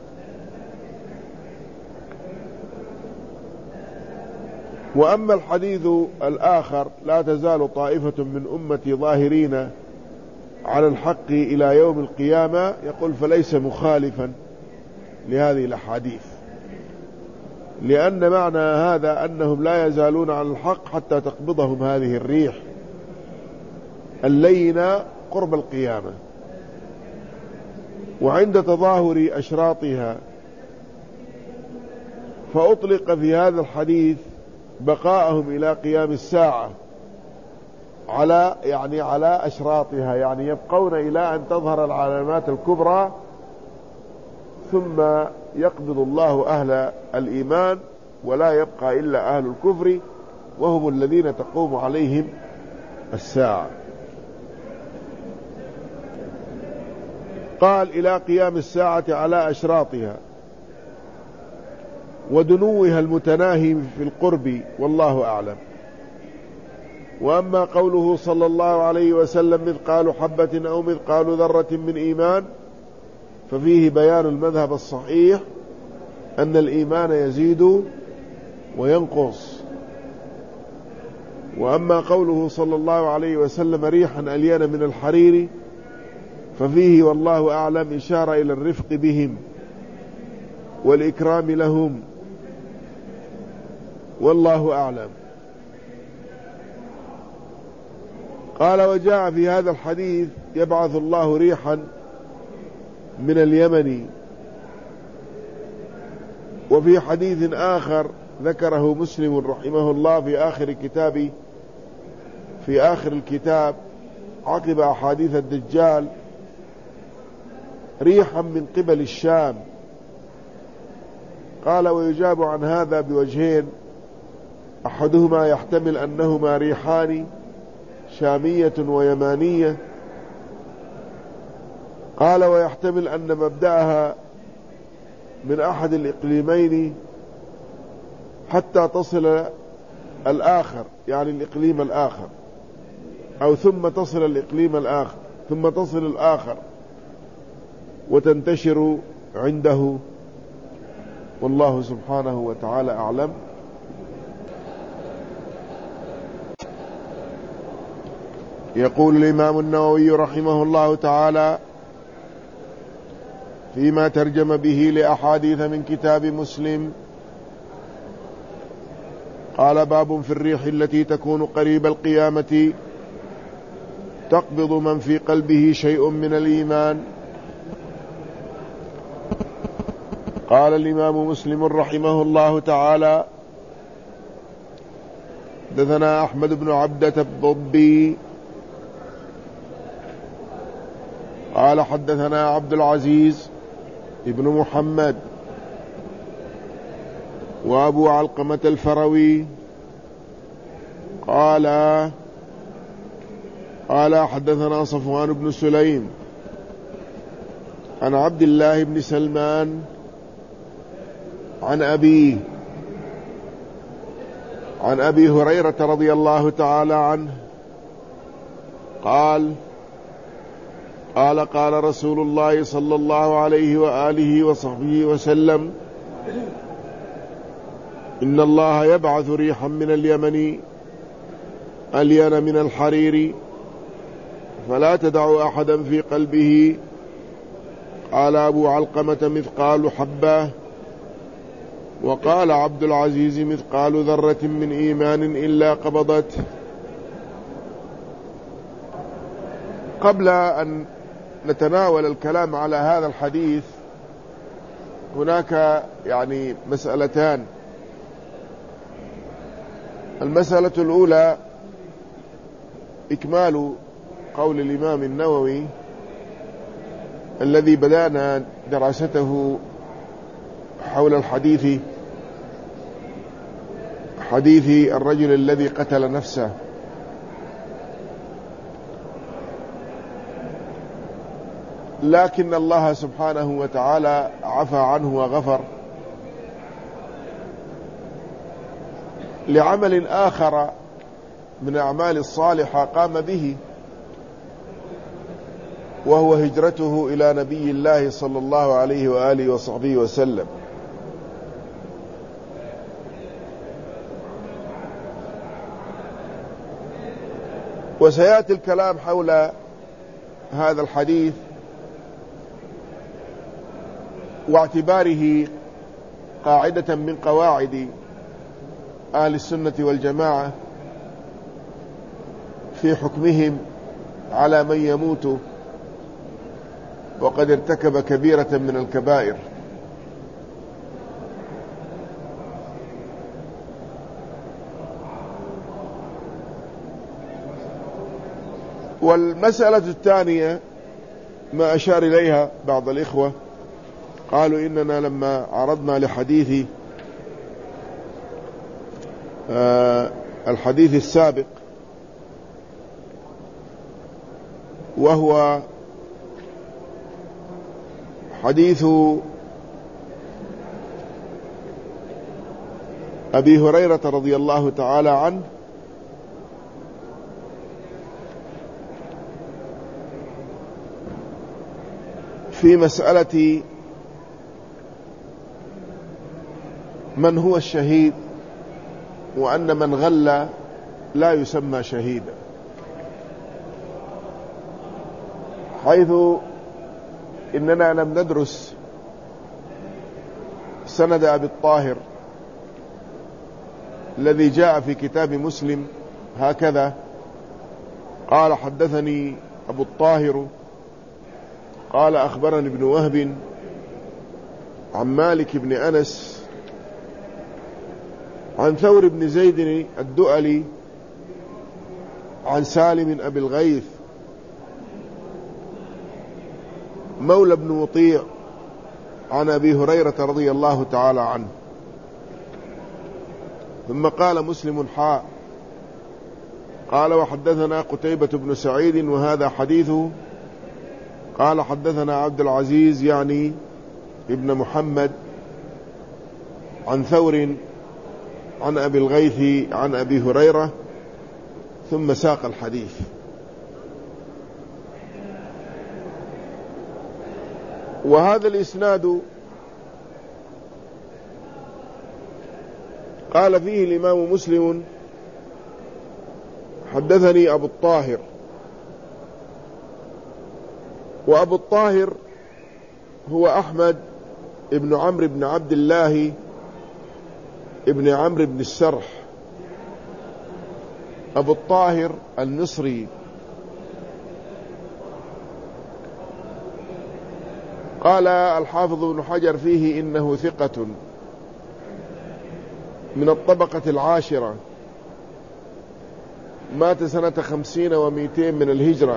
وأما الحديث الآخر لا تزال طائفة من أمتي ظاهرين على الحق إلى يوم القيامة، يقول فليس مخالفا لهذه الأحاديث، لأن معنى هذا أنهم لا يزالون على الحق حتى تقبضهم هذه الريح اللينة قرب القيامة. وعند تظاهر أشراطها فأطلق في هذا الحديث بقاءهم إلى قيام الساعة على يعني على أشراطها، يعني يبقون إلى أن تظهر العلامات الكبرى ثم يقبض الله أهل الإيمان ولا يبقى إلا أهل الكفر وهم الذين تقوم عليهم الساعة. قال إلى قيام الساعة على أشراطها ودنوها المتناهي في القرب، والله أعلم. وأما قوله صلى الله عليه وسلم مثقال حبة أو مثقال ذرة من إيمان، ففيه بيان المذهب الصحيح أن الإيمان يزيد وينقص. وأما قوله صلى الله عليه وسلم ريحا ألين من الحرير، ففيه والله أعلم إشارة إلى الرفق بهم والإكرام لهم، والله أعلم. قال وجاء في هذا الحديث يبعث الله ريحا من اليمن. وفي حديث آخر ذكره مسلم رحمه الله في آخر كتاب في آخر الكتاب عقب أحاديث الدجال ريحا من قبل الشام. قال ويجاب عن هذا بوجهين، أحدهما يحتمل أنهما ريحان شامية ويمانية. قال ويحتمل أن مبدأها من أحد الإقليمين حتى تصل الآخر، يعني الإقليم الآخر، أو ثم تصل الإقليم الآخر ثم تصل الآخر وتنتشر عنده، والله سبحانه وتعالى أعلم. يقول الإمام النووي رحمه الله تعالى فيما ترجم به لأحاديث من كتاب مسلم، قال باب في الريح التي تكون قريب القيامة تقبض من في قلبه شيء من الإيمان. قال الإمام مسلم رحمه الله تعالى حدثنا أحمد بن عبدة الضبي قال حدثنا عبد العزيز ابن محمد وأبو علقمة الفروي قال قال حدثنا صفوان بن سليم عن عبد الله بن سلمان عن أبيه عن أبي هريرة رضي الله تعالى عنه قال قال قال رسول الله صلى الله عليه وآله وصحبه وسلم إن الله يبعث ريحا من اليمن ألين من الحرير فلا تدع أحدا في قلبه. قال أبو علقمة مثقال حبة، وقال عبد العزيز مثقال ذرة من إيمان إلا قبضت. قبل أن نتناول الكلام على هذا الحديث هناك يعني مسألتان. المسألة الأولى إكمال قول الإمام النووي الذي بدأنا دراسته حول الحديث حديث الرجل الذي قتل نفسه. لكن الله سبحانه وتعالى عفى عنه وغفر لعمل آخر من أعمال الصالحة قام به، وهو هجرته إلى نبي الله صلى الله عليه وآله وصحبه وسلم. وسيأتي الكلام حول هذا الحديث واعتباره قاعدة من قواعد أهل السنة والجماعة في حكمهم على من يموت وقد ارتكب كبيرة من الكبائر. والمسألة الثانية ما أشار إليها بعض الإخوة، قالوا إننا لما عرضنا لحديث آه الحديث السابق وهو حديث أبي هريرة رضي الله تعالى عنه في مسألة من هو الشهيد، وأن من غل لا يسمى شهيدا، حيث إننا لم ندرس سند أبي الطاهر الذي جاء في كتاب مسلم هكذا: قال حدثني أبو الطاهر قال أخبرني ابن وهب عن مالك بن أنس عن ثور بن زيد الدؤلي عن سالم أبي الغيث مولى بن مطيع عن أبي هريرة رضي الله تعالى عنه. ثم قال مسلم: حاء. قال: وحدثنا قتيبة بن سعيد وهذا حديثه. قال: حدثنا عبد العزيز يعني ابن محمد عن ثور عن أبي الغيث عن أبي هريرة، ثم ساق الحديث. وهذا الإسناد قال فيه الإمام مسلم: حدثني أبو الطاهر. وأبو الطاهر هو أحمد ابن عمرو بن عبد الله ابن عمرو بن السرح، أبو الطاهر المصري. قال الحافظ ابن حجر فيه إنه ثقة من الطبقة العاشرة، مات سنة خمسين ومئتين من الهجرة،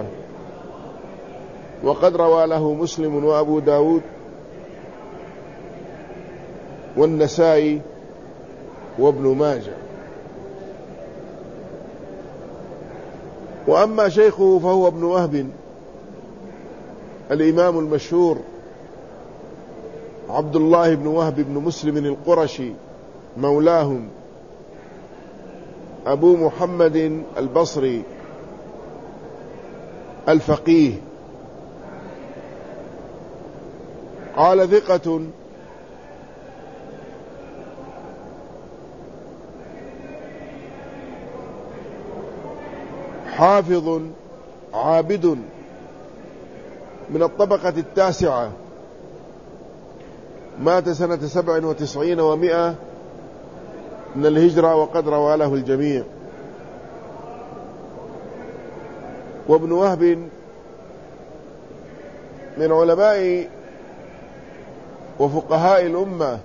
وقد روى له مسلم وأبو داود والنسائي وابن ماجه. وأما شيخه فهو ابن وهب الإمام المشهور عبد الله بن وهب بن مسلم القرشي مولاهم، أبو محمد البصري الفقيه. قال: ثقة حافظ عابد من الطبقة التاسعة، مات سنة سبع وتسعين ومئة من الهجرة، وقد روى له الجميع. وابن وهب من علماء وفقهاء الأمة،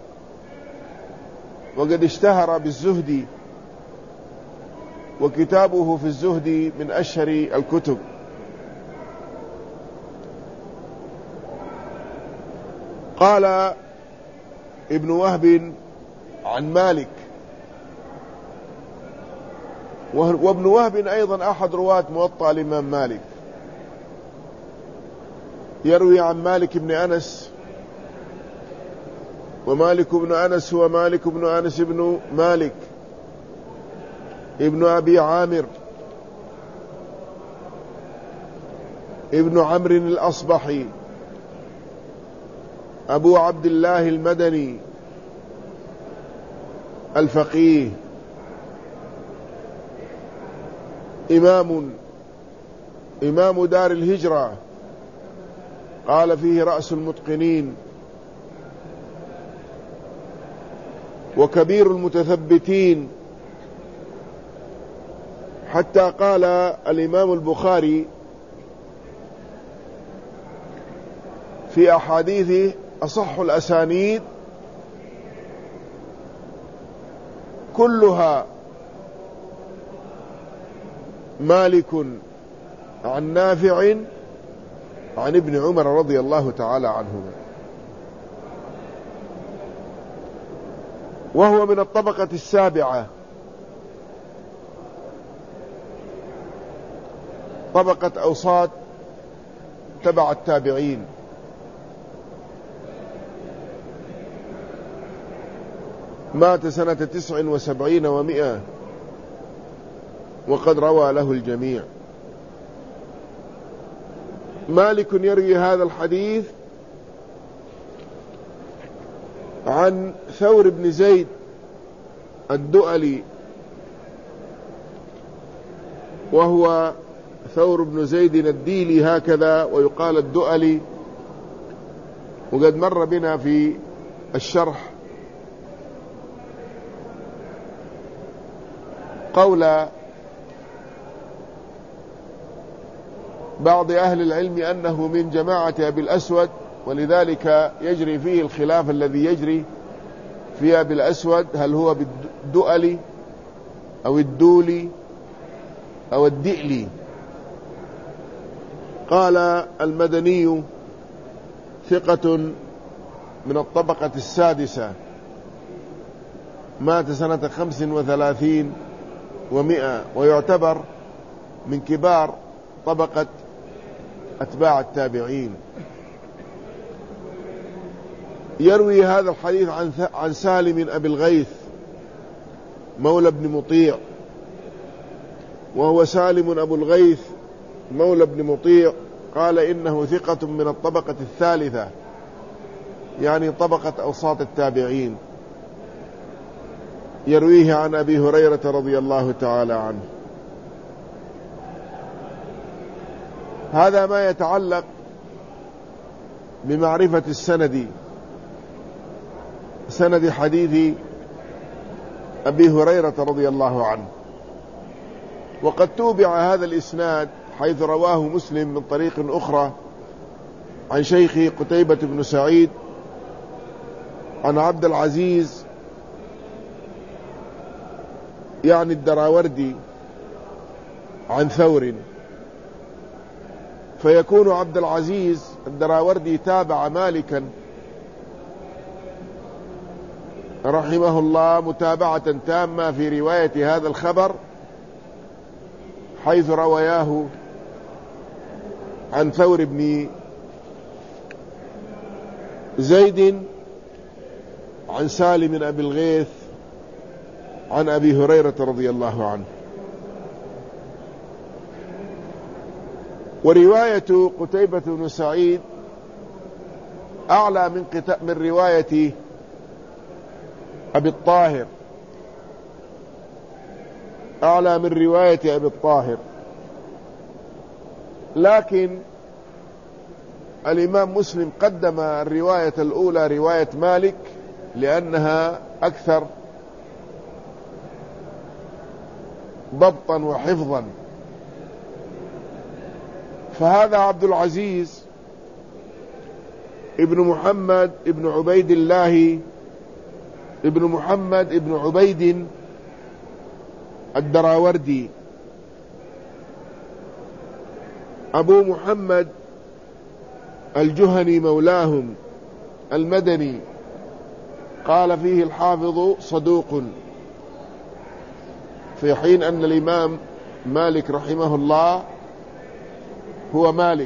وقد اشتهر بالزهد، وكتابه في الزهد من أشهر الكتب. قال ابن وهب عن مالك، وابن وهب أيضا أحد رواة موطأ الإمام مالك، يروي عن مالك بن أنس، ومالك بن أنس هو مالك بن أنس بن مالك ابن أبي عامر ابن عمرو الأصبحي أبو عبد الله المدني الفقيه، إمام إمام دار الهجرة، قال فيه رأس المتقنين وكبير المتثبتين، حتى قال الإمام البخاري في أحاديثه: أصح الأسانيد كلها مالك عن نافع عن ابن عمر رضي الله تعالى عنهما. وهو من الطبقة السابعة، طبقة أوساط تبع التابعين. مات سنة تسع وسبعين ومئة، وقد روى له الجميع. مالك يروي هذا الحديث عن ثور بن زيد الدؤلي، وهو ثور بن زيد الديلي هكذا، ويقال الدؤلي، وقد مر بنا في الشرح قول بعض أهل العلم أنه من جماعة أبي الأسود، ولذلك يجري فيه الخلاف الذي يجري في أبي الأسود، هل هو بالدؤلي أو الدولي أو الدئلي. قال المدني ثقة من الطبقة السادسة، مات سنة خمس وثلاثين ومئة، ويعتبر من كبار طبقة أتباع التابعين. يروي هذا الحديث عن عن سالم أبي الغيث مولى بن مطيع، وهو سالم أبو الغيث مولى بن مطيع، قال إنه ثقة من الطبقة الثالثة، يعني طبقة أوساط التابعين، يرويه عن أبي هريرة رضي الله تعالى عنه. هذا ما يتعلق بمعرفة السند، سند حديث أبي هريرة رضي الله عنه. وقد توبع هذا الإسناد حيث رواه مسلم من طريق أخرى عن شيخه قتيبة بن سعيد عن عبد العزيز يعني الدراوردي عن ثور، فيكون عبد العزيز الدراوردي تابع مالكا رحمه الله متابعة تامة في رواية هذا الخبر، حيث روياه عن ثور بن زيد عن سالم أبي الغيث عن أبي هريرة رضي الله عنه. ورواية قتيبة بن سعيد أعلى من, من رواية أبي الطاهر، أعلى من رواية أبي الطاهر، لكن الإمام مسلم قدم الرواية الأولى رواية مالك لأنها أكثر ضبطا وحفظا. فهذا عبد العزيز ابن محمد ابن عبيد الله ابن محمد ابن عبيد الدراوردي أبو محمد الجهني مولاهم المدني، قال فيه الحافظ صدوق، في حين أن الإمام مالك رحمه الله هو مالك،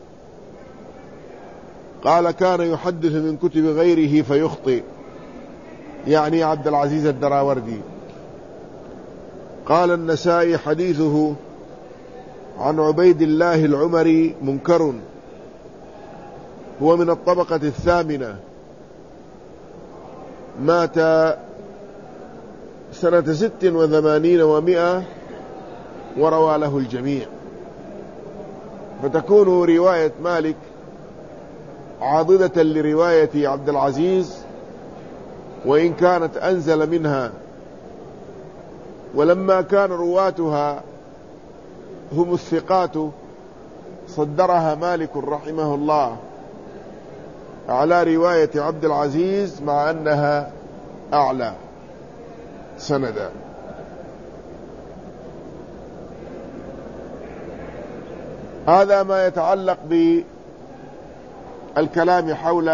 قال كان يحدث من كتب غيره فيخطئ، يعني عبد العزيز الدراوردي. قال النسائي حديثه عن عبيد الله العمري منكر، هو من الطبقة الثامنة، مات سنة ست وثمانين ومئة، وروى له الجميع. فتكون رواية مالك عاضدة لرواية عبد العزيز وإن كانت أنزل منها، ولما كان رواتها هم الثقات صدرها مالك رحمه الله على رواية عبد العزيز مع أنها أعلى سندا. هذا ما يتعلق بالكلام حول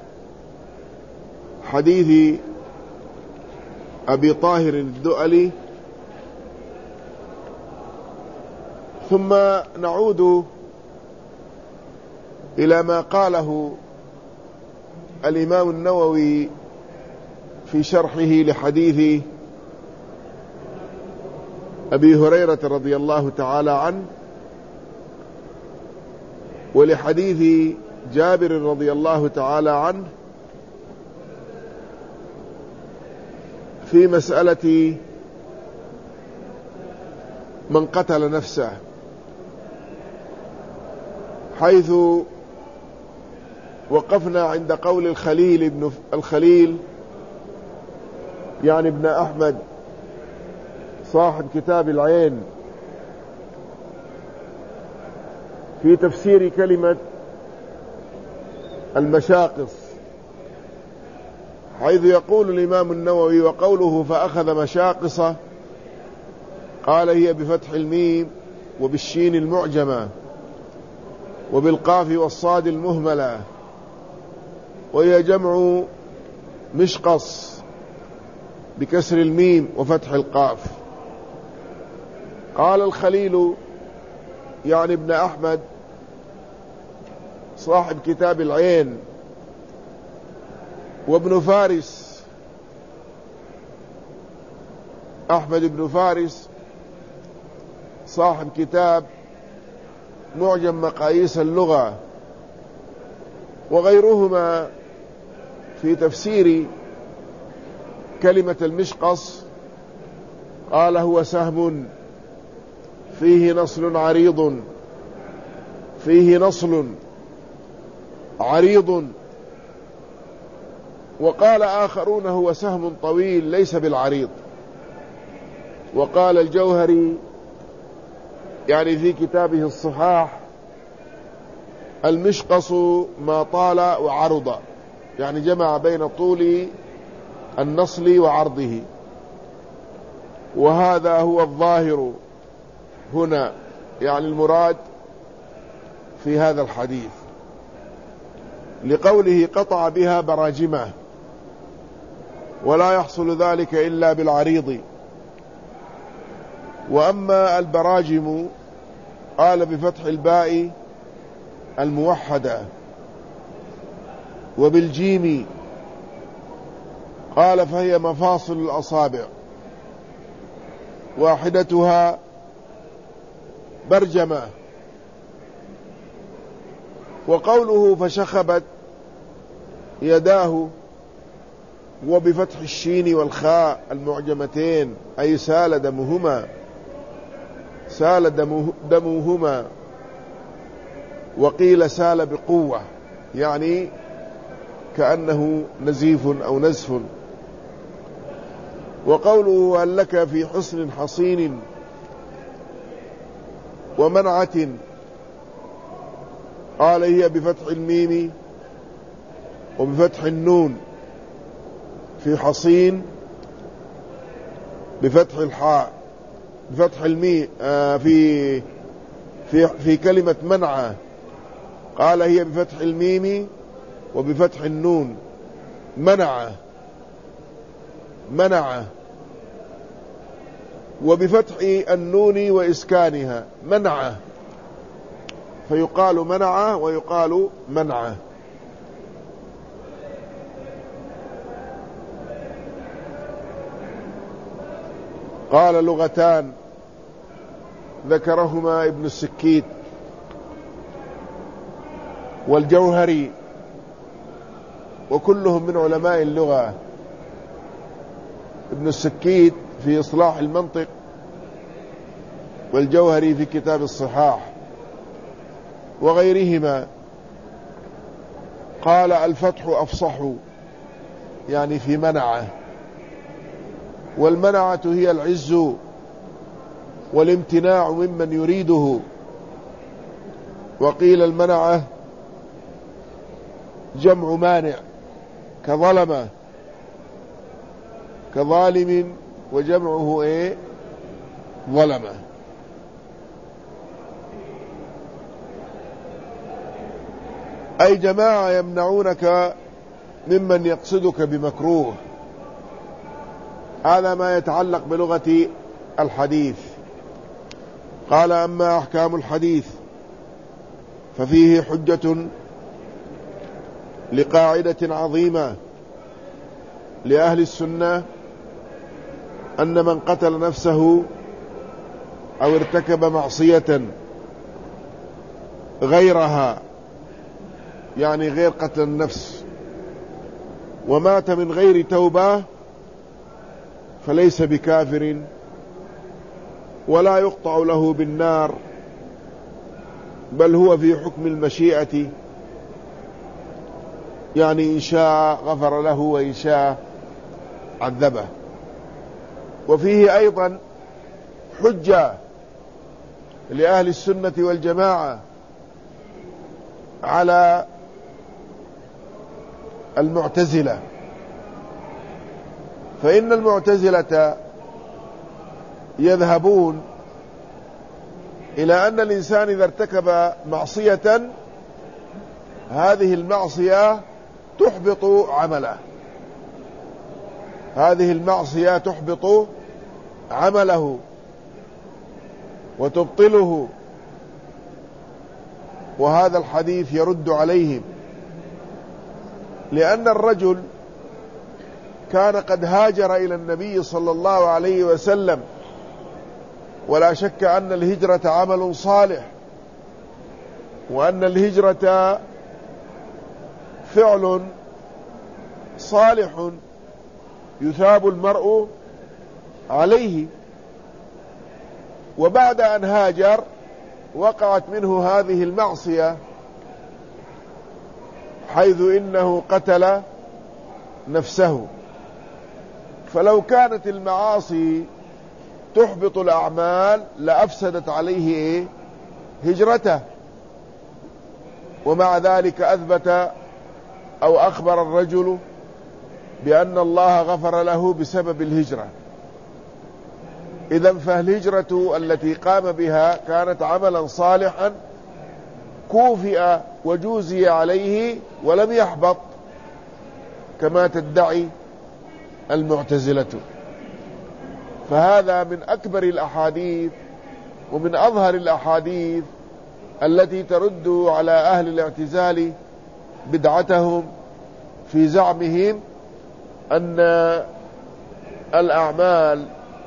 حديث أبي طاهر الدؤلي. ثم نعود إلى ما قاله الإمام النووي في شرحه لحديث أبي هريرة رضي الله تعالى عنه ولحديث جابر رضي الله تعالى عنه في مسألة من قتل نفسه، حيث وقفنا عند قول الخليل ابن الخليل يعني ابن أحمد صاحب كتاب العين في تفسير كلمة المشاقص، حيث يقول الإمام النووي: وقوله فأخذ مشاقصة، قال هي بفتح الميم وبالشين المعجمة وبالقاف والصاد المهملة، وهي جمع مشقص بكسر الميم وفتح القاف. قال الخليل يعني ابن أحمد صاحب كتاب العين، وابن فارس أحمد بن فارس صاحب كتاب معجم مقاييس اللغة، وغيرهما في تفسير كلمة المشقص قال هو سهم فيه نصل عريض فيه نصل عريض، وقال آخرون هو سهم طويل ليس بالعريض. وقال الجوهري يعني في كتابه الصحاح: المشقص ما طال وعرض، يعني جمع بين طول النصل وعرضه، وهذا هو الظاهر هنا، يعني المراد في هذا الحديث، لقوله قطع بها براجمه، ولا يحصل ذلك إلا بالعريض. وأما البراجم قال بفتح الباء الموحدة، وبالجيم قال فهي مفاصل الأصابع، واحدتها برجمة. وقوله فشخبت يداه وبفتح الشين والخاء المعجمتين أي سال دمهما سال دمه دمهما وقيل سال بقوة، يعني كأنه نزيف أو نزف. وقوله هل لك في حصن حصين ومنعة قال هي بفتح الميم وبفتح النون في حصين بفتح الحاء بفتح الميم آه في في في كلمة منعة قال هي بفتح الميم وبفتح النون منعة منعة وبفتح النون وإسكانها منعة، فيقال منعة ويقال منعة. قال لغتان ذكرهما ابن السكيت والجوهري، وكلهم من علماء اللغة. ابن السكيت في إصلاح المنطق، والجوهري في كتاب الصحاح وغيرهما. قال الفتح أفصح، يعني في منعه، والمنعة هي العز والامتناع ممن يريده. وقيل المنعة جمع مانع كظلمة كظالم، وجمعه ايه ظلمة. أي جماعة يمنعونك ممن يقصدك بمكروه. هذا ما يتعلق بلغة الحديث. قال أما أحكام الحديث ففيه حجة لقاعدة عظيمة لأهل السنة أن من قتل نفسه أو ارتكب معصية غيرها، يعني غير قتل النفس، ومات من غير توبة فليس بكافر ولا يقطع له بالنار، بل هو في حكم المشيئة، يعني إن شاء غفر له وإن شاء عذبه. وفيه أيضا حجة لأهل السنة والجماعة على المعتزلة، فإن المعتزلة يذهبون إلى أن الإنسان إذا ارتكب معصية هذه المعصية تحبط عمله، هذه المعصية تحبط عمله وتبطله، وهذا الحديث يرد عليهم، لأن الرجل كان قد هاجر إلى النبي صلى الله عليه وسلم، ولا شك أن الهجرة عمل صالح، وأن الهجرة فعل صالح يثاب المرء عليه. وبعد أن هاجر وقعت منه هذه المعصية، حيث إنه قتل نفسه. فلو كانت المعاصي تحبط الأعمال لأفسدت عليه إيه؟ هجرته. ومع ذلك أثبت أو أخبر الرجل بأن الله غفر له بسبب الهجرة. إذن فالهجرة التي قام بها كانت عملا صالحا كوفئ وجوزي عليه ولم يحبط كما تدعي المعتزلة. فهذا من أكبر الأحاديث ومن أظهر الأحاديث التي ترد على أهل الاعتزال بدعتهم في زعمهم أن الأعمال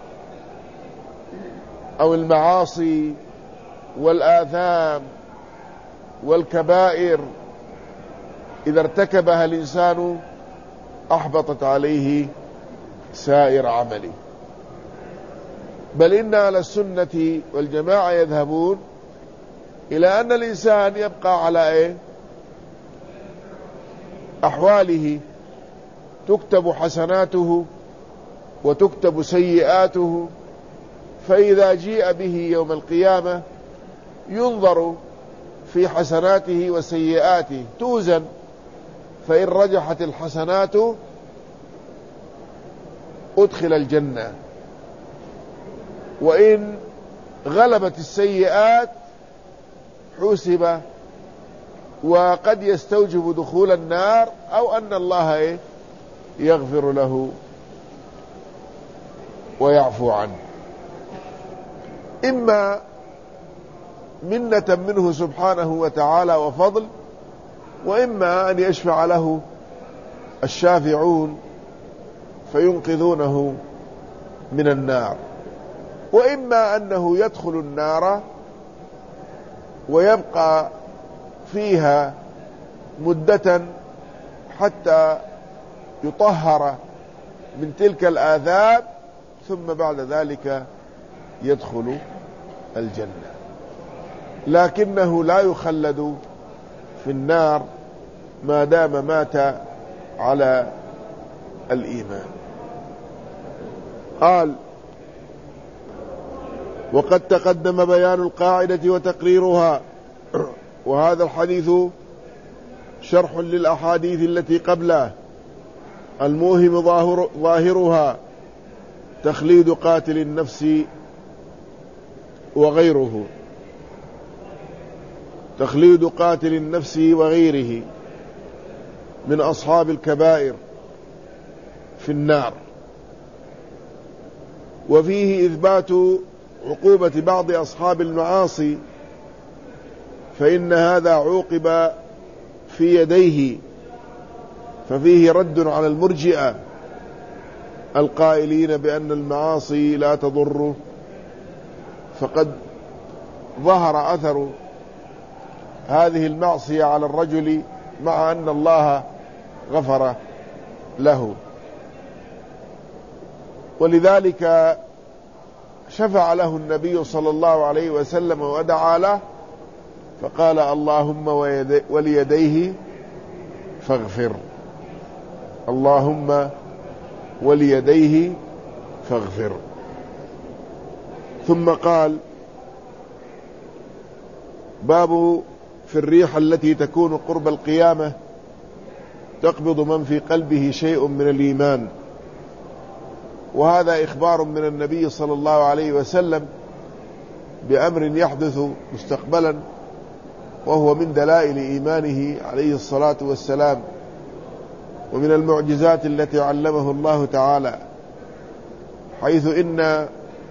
أو المعاصي والآثام والكبائر إذا ارتكبها الإنسان أحبطت عليه سائر عمله. بل إن أهل السنة والجماعة يذهبون إلى أن الإنسان يبقى على إيه؟ أحواله، تكتب حسناته وتكتب سيئاته، فإذا جيء به يوم القيامة ينظر في حسناته وسيئاته توزن، فإن رجحت الحسنات أدخل الجنة، وإن غلبت السيئات حسب، وقد يستوجب دخول النار، أو أن الله يغفر له ويعفو عنه، إما منة منه سبحانه وتعالى وفضل، وإما أن يشفع له الشافعون فينقذونه من النار، وإما أنه يدخل النار ويبقى فيها مدة حتى يطهر من تلك الآثام، ثم بعد ذلك يدخل الجنة، لكنه لا يخلد في النار ما دام مات على الإيمان. قال: وقد تقدم بيان القاعدة وتقريرها، وهذا الحديث شرح للأحاديث التي قبله، الموهم ظاهر ظاهرها تخليد قاتل النفس وغيره، تخليد قاتل النفس وغيره من أصحاب الكبائر في النار. وفيه إثبات عقوبة بعض أصحاب المعاصي، فإن هذا عوقب في يديه، ففيه رد على المرجئة القائلين بأن المعاصي لا تضر، فقد ظهر أثر هذه المعصية على الرجل مع أن الله غفر له. ولذلك شفع له النبي صلى الله عليه وسلم ودعا له فقال: اللهم وليديه فاغفر، اللهم وليديه فاغفر. ثم قال: باب في الريح التي تكون قرب القيامة تقبض من في قلبه شيء من الإيمان. وهذا إخبار من النبي صلى الله عليه وسلم بأمر يحدث مستقبلا، وهو من دلائل إيمانه عليه الصلاة والسلام، ومن المعجزات التي علمه الله تعالى، حيث إن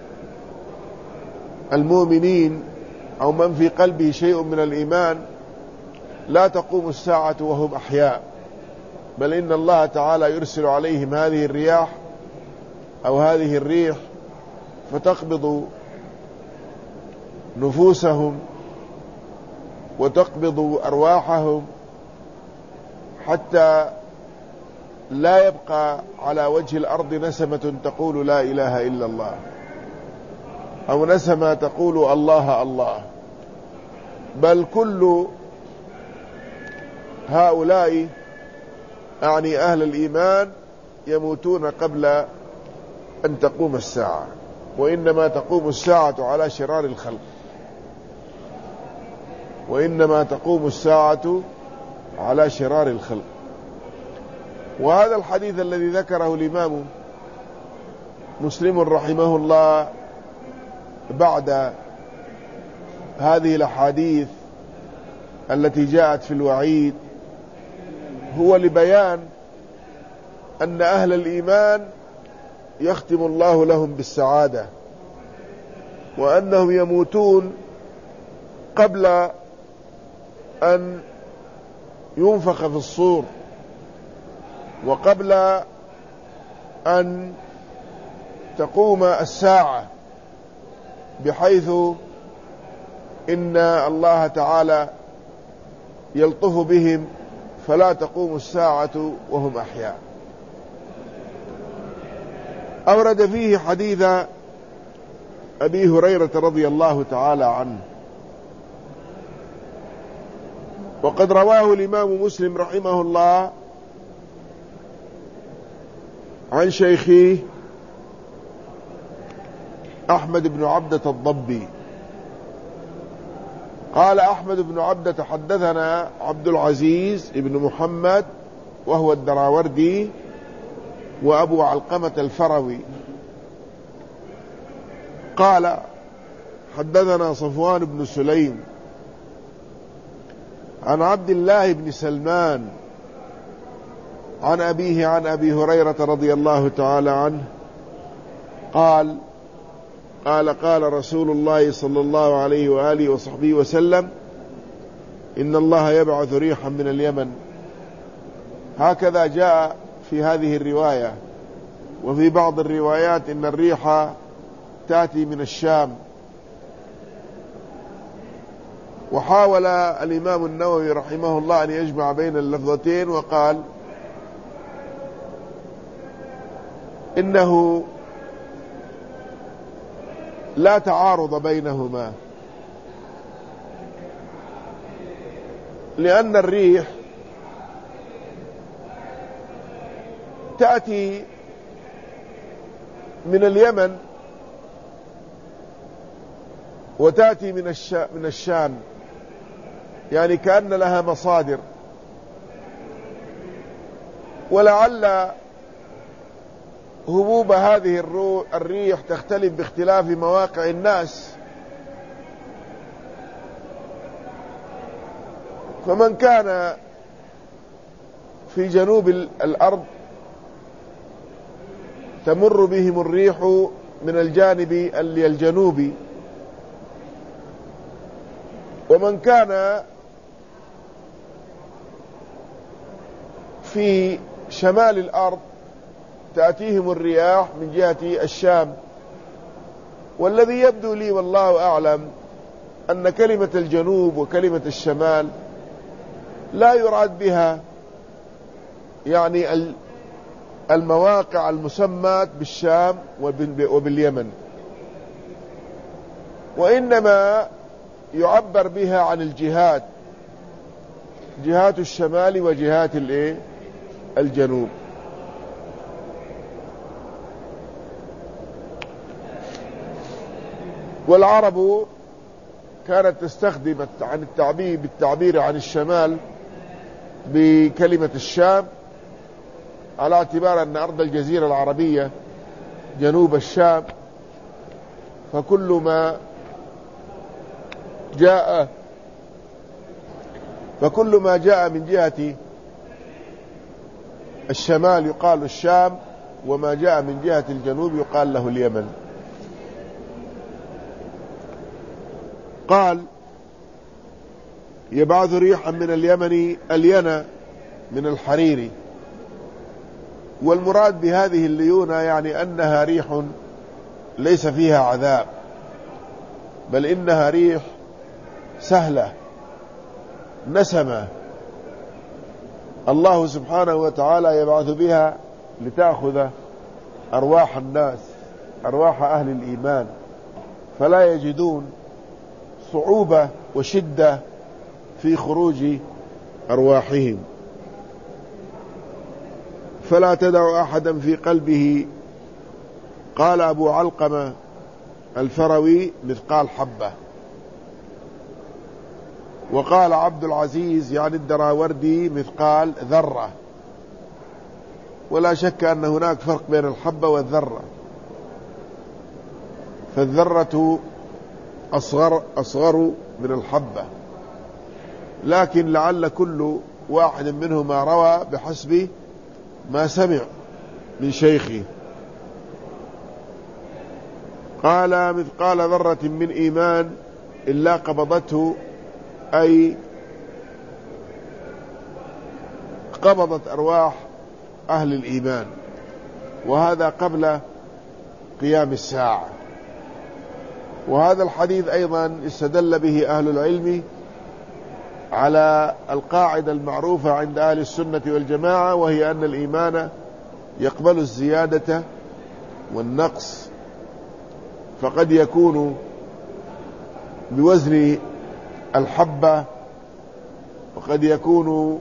المؤمنين أو من في قلبه شيء من الإيمان لا تقوم الساعة وهم أحياء، بل إن الله تعالى يرسل عليهم هذه الرياح أو هذه الريح فتقبض نفوسهم وتقبض أرواحهم حتى لا يبقى على وجه الأرض نسمة تقول لا إله إلا الله، أو نسمة تقول الله الله، بل كل هؤلاء أعني أهل الإيمان يموتون قبل أن تقوم الساعة، وإنما تقوم الساعة على شرار الخلق، وإنما تقوم الساعة على شرار الخلق. وهذا الحديث الذي ذكره الإمام مسلم رحمه الله بعد هذه الأحاديث التي جاءت في الوعيد هو لبيان أن أهل الإيمان يختم الله لهم بالسعادة، وأنهم يموتون قبل أن ينفخ في الصور، وقبل أن تقوم الساعة، بحيث إن الله تعالى يلطف بهم فلا تقوم الساعة وهم أحياء. أورد فيه حديث أبي هريرة رضي الله تعالى عنه، وقد رواه الإمام مسلم رحمه الله عن شيخه أحمد بن عبدة الضبي قال: أحمد بن عبدة حدثنا عبد العزيز بن محمد وهو الدراوردي وأبو علقمة الفروي قال: حدثنا صفوان بن سليم عن عبد الله بن سلمان عن أبيه عن أبي هريرة رضي الله تعالى عنه قال: قال قال رسول الله صلى الله عليه وآله وصحبه وسلم: إن الله يبعث ريحا من اليمن. هكذا جاء في هذه الرواية. وفي بعض الروايات إن الريح تأتي من الشام. وحاول الإمام النووي رحمه الله أن يجمع بين اللفظتين وقال: إنه لا تعارض بينهما، لأن الريح تأتي من اليمن وتأتي من من الشام، يعني كأن لها مصادر. ولعل هبوب هذه الريح تختلف باختلاف مواقع الناس، فمن كان في جنوب الأرض تمر بهم الريح من الجانب الجنوبي، ومن كان في شمال الأرض تأتيهم الرياح من جهة الشام. والذي يبدو لي والله أعلم أن كلمة الجنوب وكلمة الشمال لا يراد بها يعني المواقع المسماة بالشام وباليمن، وإنما يعبر بها عن الجهات، جهات الشمال وجهات الجنوب. والعرب كانت تستخدم عن التعبير بالتعبير عن الشمال بكلمة الشام على اعتبار أن أرض الجزيرة العربية جنوب الشام، فكل ما جاء فكل ما جاء من جهة الشمال يقال الشام، وما جاء من جهة الجنوب يقال له اليمن. قال يبعث ريحا من اليمن الينا من الحرير. والمراد بهذه الليونة يعني أنها ريح ليس فيها عذاب، بل إنها ريح سهلة نسمة الله سبحانه وتعالى يبعث بها لتأخذ أرواح الناس، أرواح أهل الإيمان، فلا يجدون صعوبة وشدة في خروج أرواحهم. فلا تدع أحدا في قلبه، قال أبو علقمة الفروي، مثقال حبة. وقال عبد العزيز يعني الدراوردي مثقال ذرة. ولا شك أن هناك فرق بين الحبة والذرة، فالذرة أصغر, أصغر من الحبة، لكن لعل كل واحد منهما روى بحسب ما سمع من شيخه. قال مثقال ذرة من إيمان إلا قبضته، أي قبضت أرواح أهل الإيمان، وهذا قبل قيام الساعة. وهذا الحديث أيضا استدل به أهل العلم على القاعدة المعروفة عند أهل السنة والجماعة، وهي أن الإيمان يقبل الزيادة والنقص، فقد يكون بوزن الحبة، وقد يكون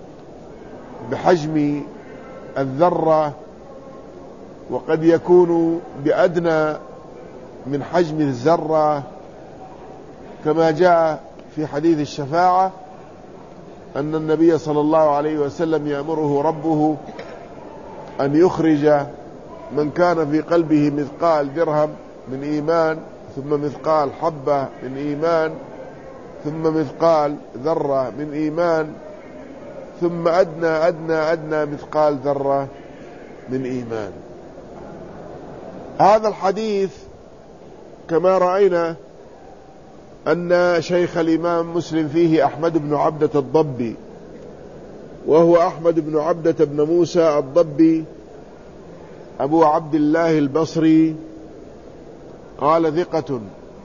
بحجم الذرة، وقد يكون بأدنى من حجم الذرة، كما جاء في حديث الشفاعة أن النبي صلى الله عليه وسلم يأمره ربه أن يخرج من كان في قلبه مثقال درهم من إيمان، ثم مثقال حبة من إيمان، ثم مثقال ذرة من إيمان، ثم أدنى أدنى أدنى مثقال ذرة من إيمان. هذا الحديث كما رأينا أن شيخ الإمام مسلم فيه أحمد بن عبدة الضبي، وهو أحمد بن عبدة بن موسى الضبي أبو عبد الله البصري، قال ثقة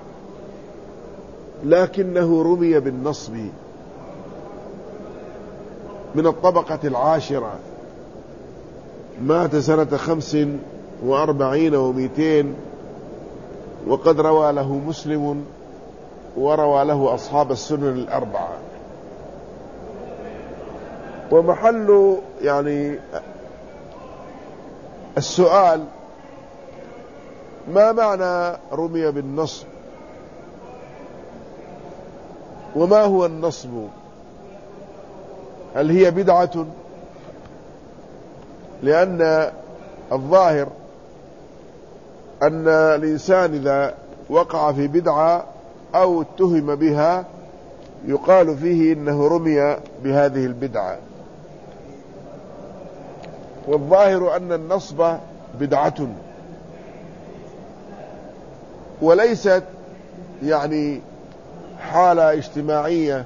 لكنه رمي بالنصب، من الطبقة العاشرة، مات سنة خمس وأربعين ومئتين، وقد روى له مسلم وروى له أصحاب السنن الأربعة. ومحل يعني السؤال ما معنى رمي بالنصب، وما هو النصب؟ هل هي بدعة؟ لأن الظاهر أن الإنسان إذا وقع في بدعة أو اتهم بها يقال فيه إنه رمي بهذه البدعة، والظاهر أن النصب بدعة وليست يعني حالة اجتماعية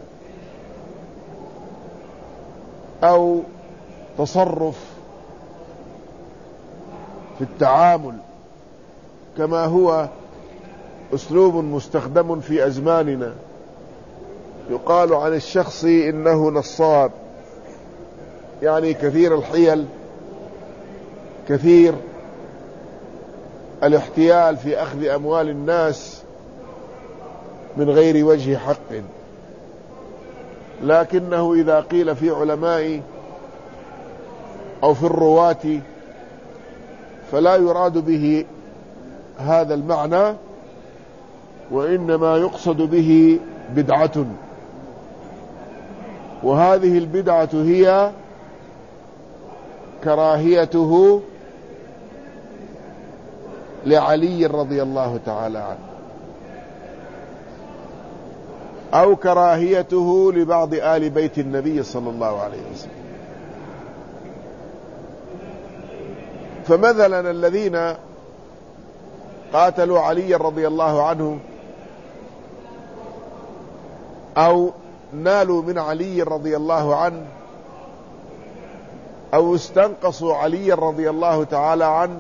أو تصرف في التعامل، كما هو أسلوب مستخدم في أزماننا. يقال عن الشخص إنه نصاب، يعني كثير الحيل، كثير الاحتيال في أخذ أموال الناس من غير وجه حق. لكنه إذا قيل في علماء أو في الرواة فلا يراد به هذا المعنى، وإنما يقصد به بدعة، وهذه البدعة هي كراهيته لعلي رضي الله تعالى عنه، أو كراهيته لبعض آل بيت النبي صلى الله عليه وسلم. فمثلا الذين قاتلوا علي رضي الله عنه أو نالوا من علي رضي الله عنه أو استنقصوا علي رضي الله تعالى عنه،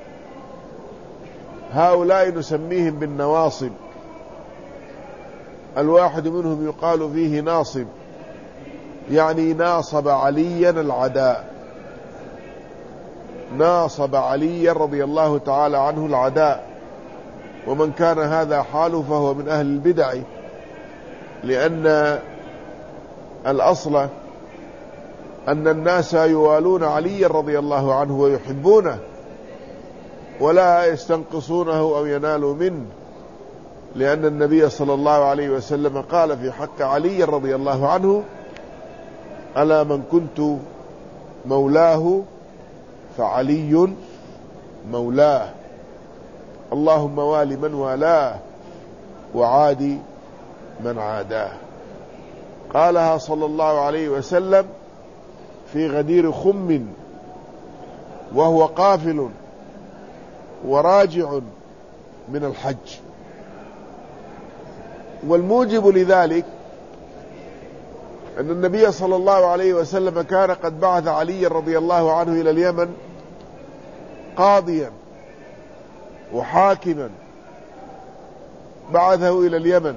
هؤلاء نسميهم بالنواصب. الواحد منهم يقال فيه ناصب، يعني ناصب عليا العداء، ناصب علي رضي الله تعالى عنه العداء. ومن كان هذا حاله فهو من أهل البدع، لأن الأصل أن الناس يوالون علي رضي الله عنه ويحبونه، ولا يستنقصونه أو ينالوا منه، لأن النبي صلى الله عليه وسلم قال في حق علي رضي الله عنه: ألا من كنت مولاه فعلي مولاه، اللهم وال من والاه وعادي من عاداه. قالها صلى الله عليه وسلم في غدير خم وهو قافل وراجع من الحج. والموجب لذلك أن النبي صلى الله عليه وسلم كان قد بعث علي رضي الله عنه إلى اليمن قاضيا وحاكما، بعثه إلى اليمن.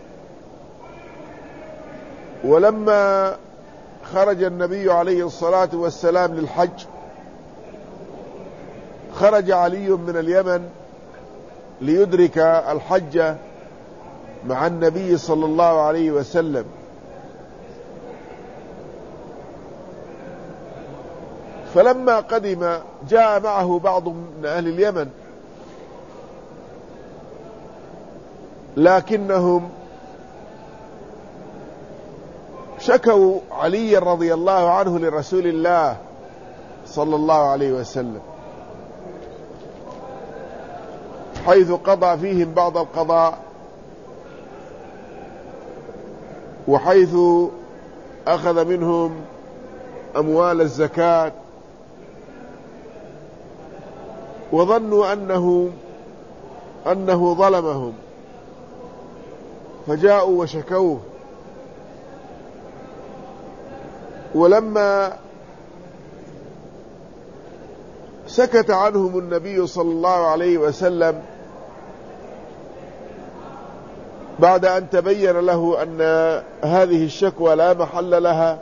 ولما خرج النبي عليه الصلاة والسلام للحج، خرج علي من اليمن ليدرك الحج مع النبي صلى الله عليه وسلم. فلما قدم جاء معه بعض من أهل اليمن، لكنهم شكوا علي رضي الله عنه لرسول الله صلى الله عليه وسلم، حيث قضى فيهم بعض القضاء، وحيث أخذ منهم أموال الزكاة، وظنوا أنه أنه ظلمهم، فجاءوا وشكوه. ولما سكت عنهم النبي صلى الله عليه وسلم بعد أن تبين له أن هذه الشكوى لا محل لها،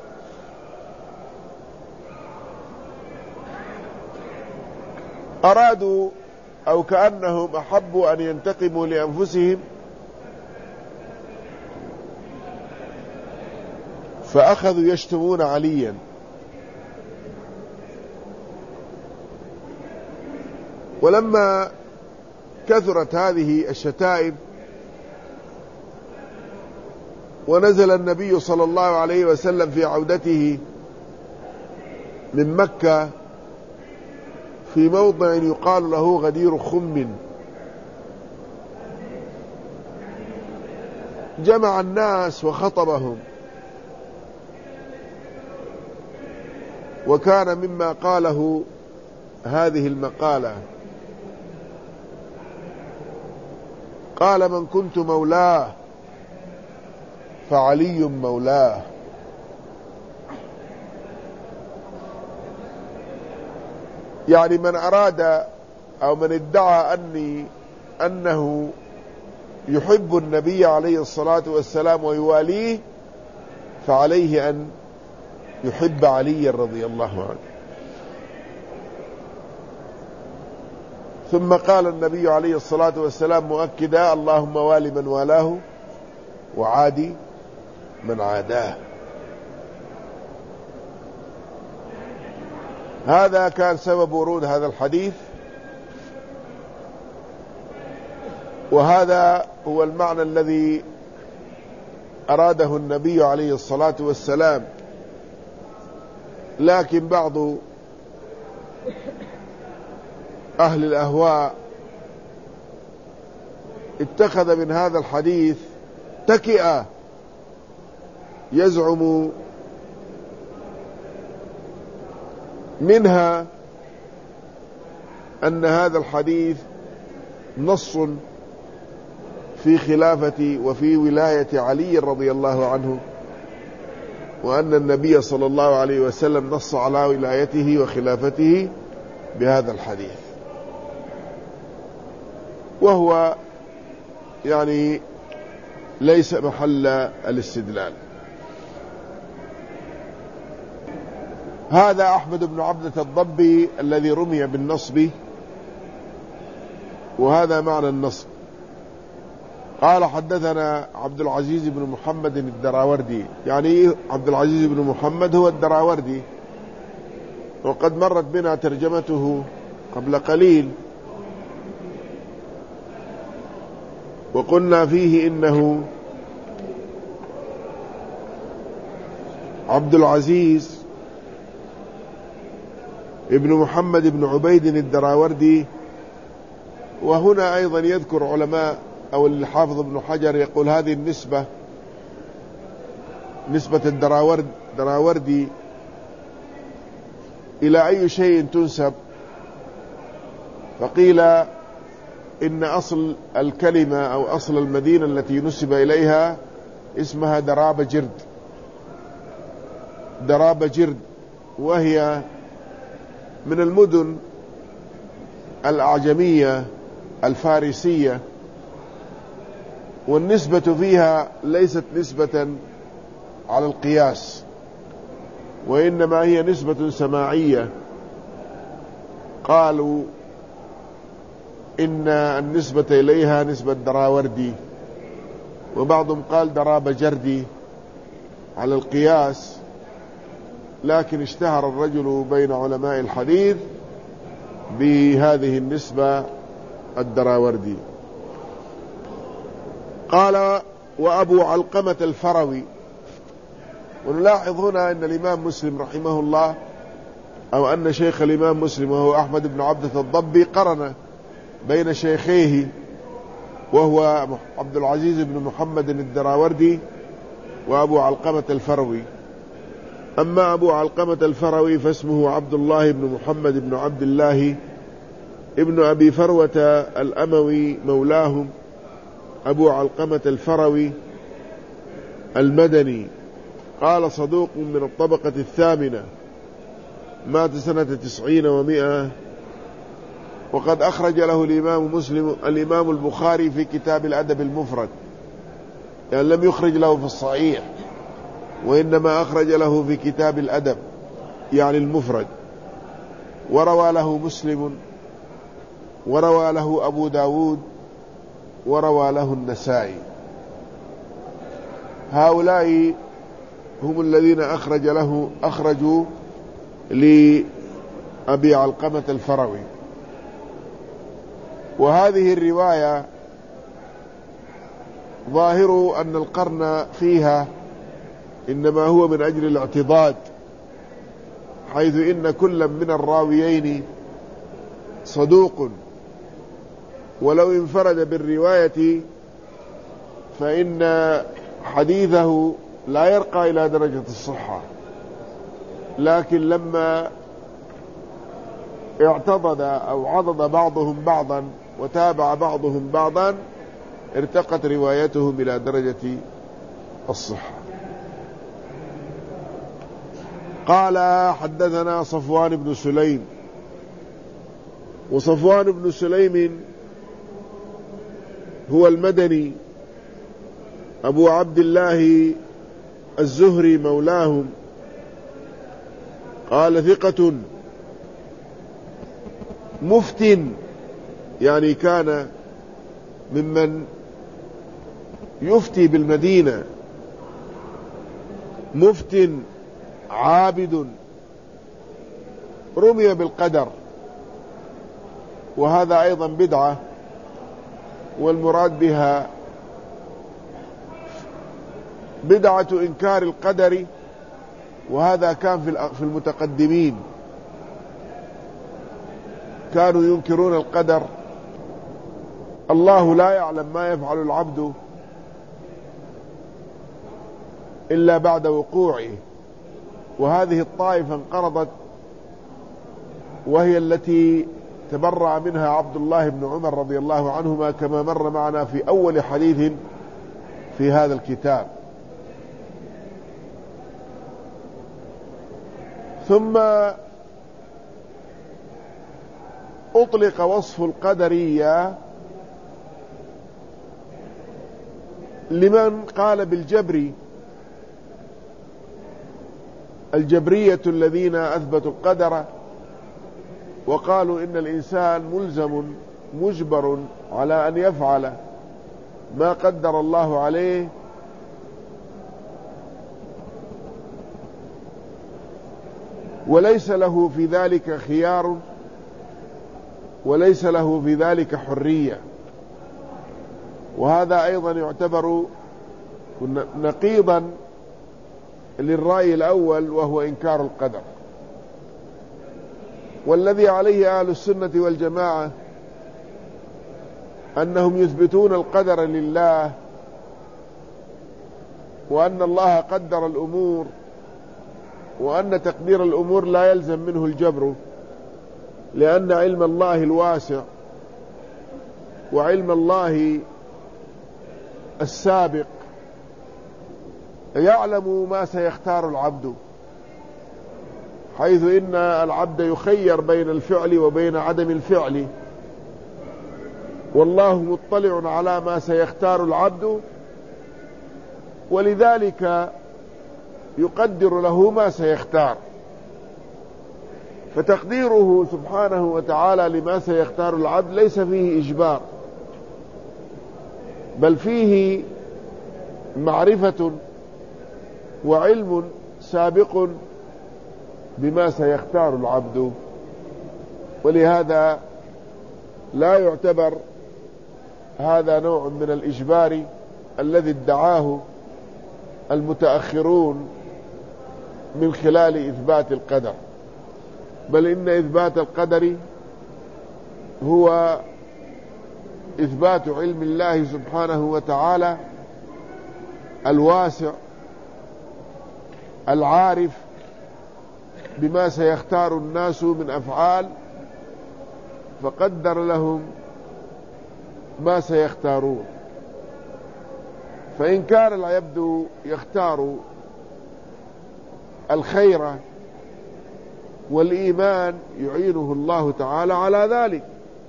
أرادوا أو كأنهم أحبوا أن ينتقموا لأنفسهم، فأخذوا يشتمون عليا. ولما كثرت هذه الشتائم ونزل النبي صلى الله عليه وسلم في عودته من مكة في موضع يقال له غدير خم، جمع الناس وخطبهم، وكان مما قاله هذه المقالة: قال: من كنت مولاه فعلي مولاه. يعني من أراد أو من ادعى أني أنه يحب النبي عليه الصلاة والسلام ويواليه فعليه أن يحب علي رضي الله عنه. ثم قال النبي عليه الصلاة والسلام مؤكدا: اللهم وال من والاه وعادي من عاداه. هذا كان سبب ورود هذا الحديث، وهذا هو المعنى الذي أراده النبي عليه الصلاة والسلام. لكن بعض أهل الأهواء اتخذ من هذا الحديث تكئة، يزعم منها أن هذا الحديث نص في خلافة وفي ولاية علي رضي الله عنه، وأن النبي صلى الله عليه وسلم نص على ولايته وخلافته بهذا الحديث، وهو يعني ليس محل الاستدلال. هذا أحمد بن عبدة الضبي الذي رمي بالنصب، وهذا معنى النصب. قال: حدثنا عبد العزيز بن محمد الدراوردي. يعني عبد العزيز بن محمد هو الدراوردي، وقد مرت بنا ترجمته قبل قليل، وقلنا فيه إنه عبد العزيز ابن محمد بن عبيد الدراوردي. وهنا أيضا يذكر علماء أو الحافظ ابن حجر يقول هذه النسبة نسبة الدراورد دراوردي إلى أي شيء تنسب؟ فقيل إن أصل الكلمة أو أصل المدينة التي نسب إليها اسمها دراب جرد دراب جرد وهي من المدن الأعجمية الفارسية، والنسبة فيها ليست نسبة على القياس، وإنما هي نسبة سماعية. قالوا إن النسبة إليها نسبة دراوردي، وبعضهم قال دراب جردي على القياس، لكن اشتهر الرجل بين علماء الحديث بهذه النسبة الدراوردي. قال: وأبو علقمة الفروي. ونلاحظ هنا أن الإمام مسلم رحمه الله، أو أن شيخ الإمام مسلم وهو أحمد بن عبدة الضبي قرن بين شيخيه، وهو عبد العزيز بن محمد الدراوردي وأبو علقمة الفروي. أما أبو علقمة الفروي فاسمه عبد الله بن محمد بن عبد الله ابن أبي فروة الأموي مولاهم، أبو علقمة الفروي المدني. قال: صدوق من الطبقة الثامنة، مات سنة تسعين ومئة. وقد أخرج له الإمام مسلم الإمام البخاري في كتاب الأدب المفرد، يعني لم يخرج له في الصحيح، وإنما أخرج له في كتاب الأدب يعني المفرد. وروى له مسلم، وروى له أبو داود، وروى له النسائي. هؤلاء هم الذين أخرج له أخرجوا لأبي علقمة الفروي. وهذه الرواية ظاهر أن القرن فيها إنما هو من أجل الاعتضاد، حيث إن كل من الراويين صدوق، ولو انفرد بالرواية فإن حديثه لا يرقى إلى درجة الصحة، لكن لما اعتضد أو عضد بعضهم بعضا وتابع بعضهم بعضا ارتقت روايتهم إلى درجة الصحة. قال: حدثنا صفوان بن سليم وصفوان بن سليم هو المدني أبو عبد الله الزهري مولاهم، قال ثقة مفت، يعني كان ممن يفتي بالمدينة، مفت عابد، رمي بالقدر، وهذا أيضا بدعة، والمراد بها بدعة إنكار القدر، وهذا كان في المتقدمين، كانوا ينكرون القدر، الله لا يعلم ما يفعل العبد إلا بعد وقوعه. وهذه الطائفة انقرضت، وهي التي تبرأ منها عبد الله بن عمر رضي الله عنهما، كما مر معنا في أول حديث في هذا الكتاب. ثم أطلق وصف القدرية لمن قال بالجبر، الجبرية الذين أثبتوا القدر وقالوا إن الإنسان ملزم مجبر على أن يفعل ما قدر الله عليه، وليس له في ذلك خيار، وليس له في ذلك حرية. وهذا أيضا يعتبر نقيضا للرأي الأول، وهو إنكار القدر. والذي عليه أهل السنة والجماعة أنهم يثبتون القدر لله، وأن الله قدر الأمور، وأن تقدير الأمور لا يلزم منه الجبر، لأن علم الله الواسع وعلم الله السابق يعلم ما سيختار العبد، حيث إن العبد يخير بين الفعل وبين عدم الفعل، والله مطلع على ما سيختار العبد، ولذلك يقدر له ما سيختار. فتقديره سبحانه وتعالى لما سيختار العبد ليس فيه إجبار، بل فيه معرفة وعلم سابق بما سيختار العبد. ولهذا لا يعتبر هذا نوع من الإجبار الذي ادعاه المتأخرون من خلال إثبات القدر، بل إن إثبات القدر هو إثبات علم الله سبحانه وتعالى الواسع العارف بما سيختار الناس من أفعال، فقدر لهم ما سيختارون. فإن كان العبد يختار الخير والإيمان يعينه الله تعالى على ذلك،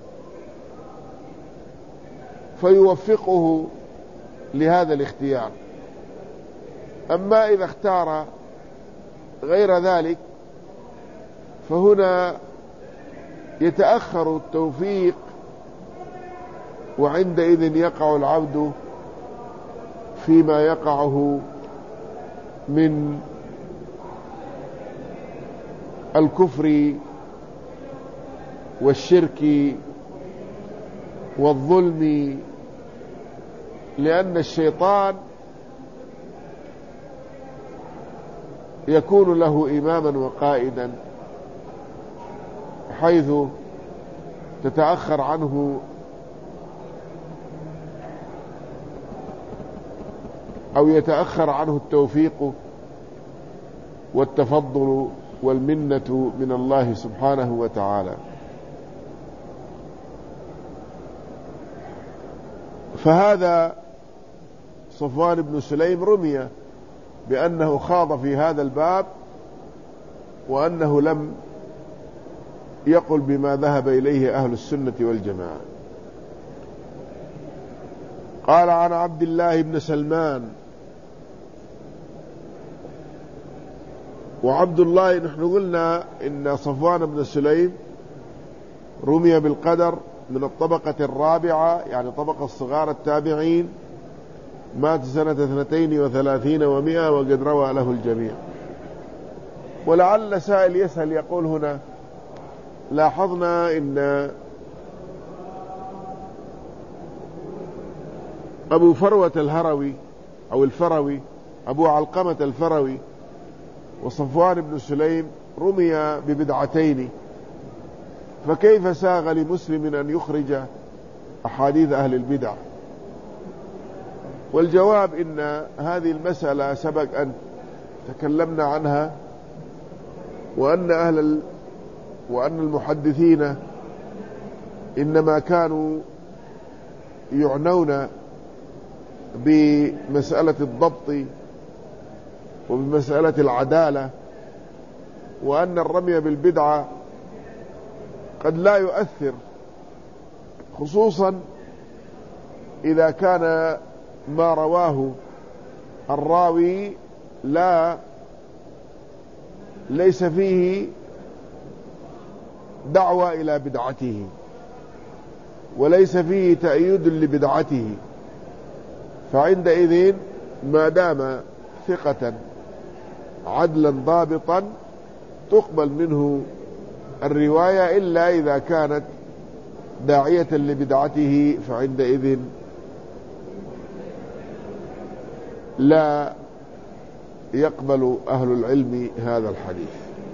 فيوفقه لهذا الاختيار. أما إذا اختار غير ذلك فهنا يتأخر التوفيق، وعندئذ يقع العبد فيما يقعه من الكفر والشرك والظلم، لأن الشيطان يكون له إماما وقائدا، حيث تتأخر عنه أو يتأخر عنه التوفيق والتفضل والمنة من الله سبحانه وتعالى. فهذا صفوان بن سليم رمي بأنه خاض في هذا الباب، وأنه لم يقل بما ذهب إليه أهل السنة والجماعة. قال عن عبد الله بن سلمان. وعبد الله نحن قلنا إن صفوان بن سليم رمي بالقدر من الطبقة الرابعة، يعني طبقة الصغار التابعين، مات سنة اثنتين وثلاثين ومئة وقد روى له الجميع. ولعل سائل يسأل يقول هنا لاحظنا إن أبو فروة الهروي أو الفروي أبو علقمة الفروي وصفوان بن سليم رمي ببدعتين، فكيف ساغ لمسلم أن يخرج أحاديث أهل البدع؟ والجواب إن هذه المسألة سبق أن تكلمنا عنها، وأن أهل ال... وأن المحدثين إنما كانوا يعنون بمسألة الضبط وبمسألة العدالة، وأن الرمي بالبدعة قد لا يؤثر، خصوصا إذا كان ما رواه الراوي لا ليس فيه دعوة إلى بدعته وليس فيه تأييد لبدعته، فعندئذ ما دام ثقة عدلا ضابطا تقبل منه الرواية، إلا إذا كانت داعية لبدعته فعندئذ لا يقبل أهل العلم هذا الحديث.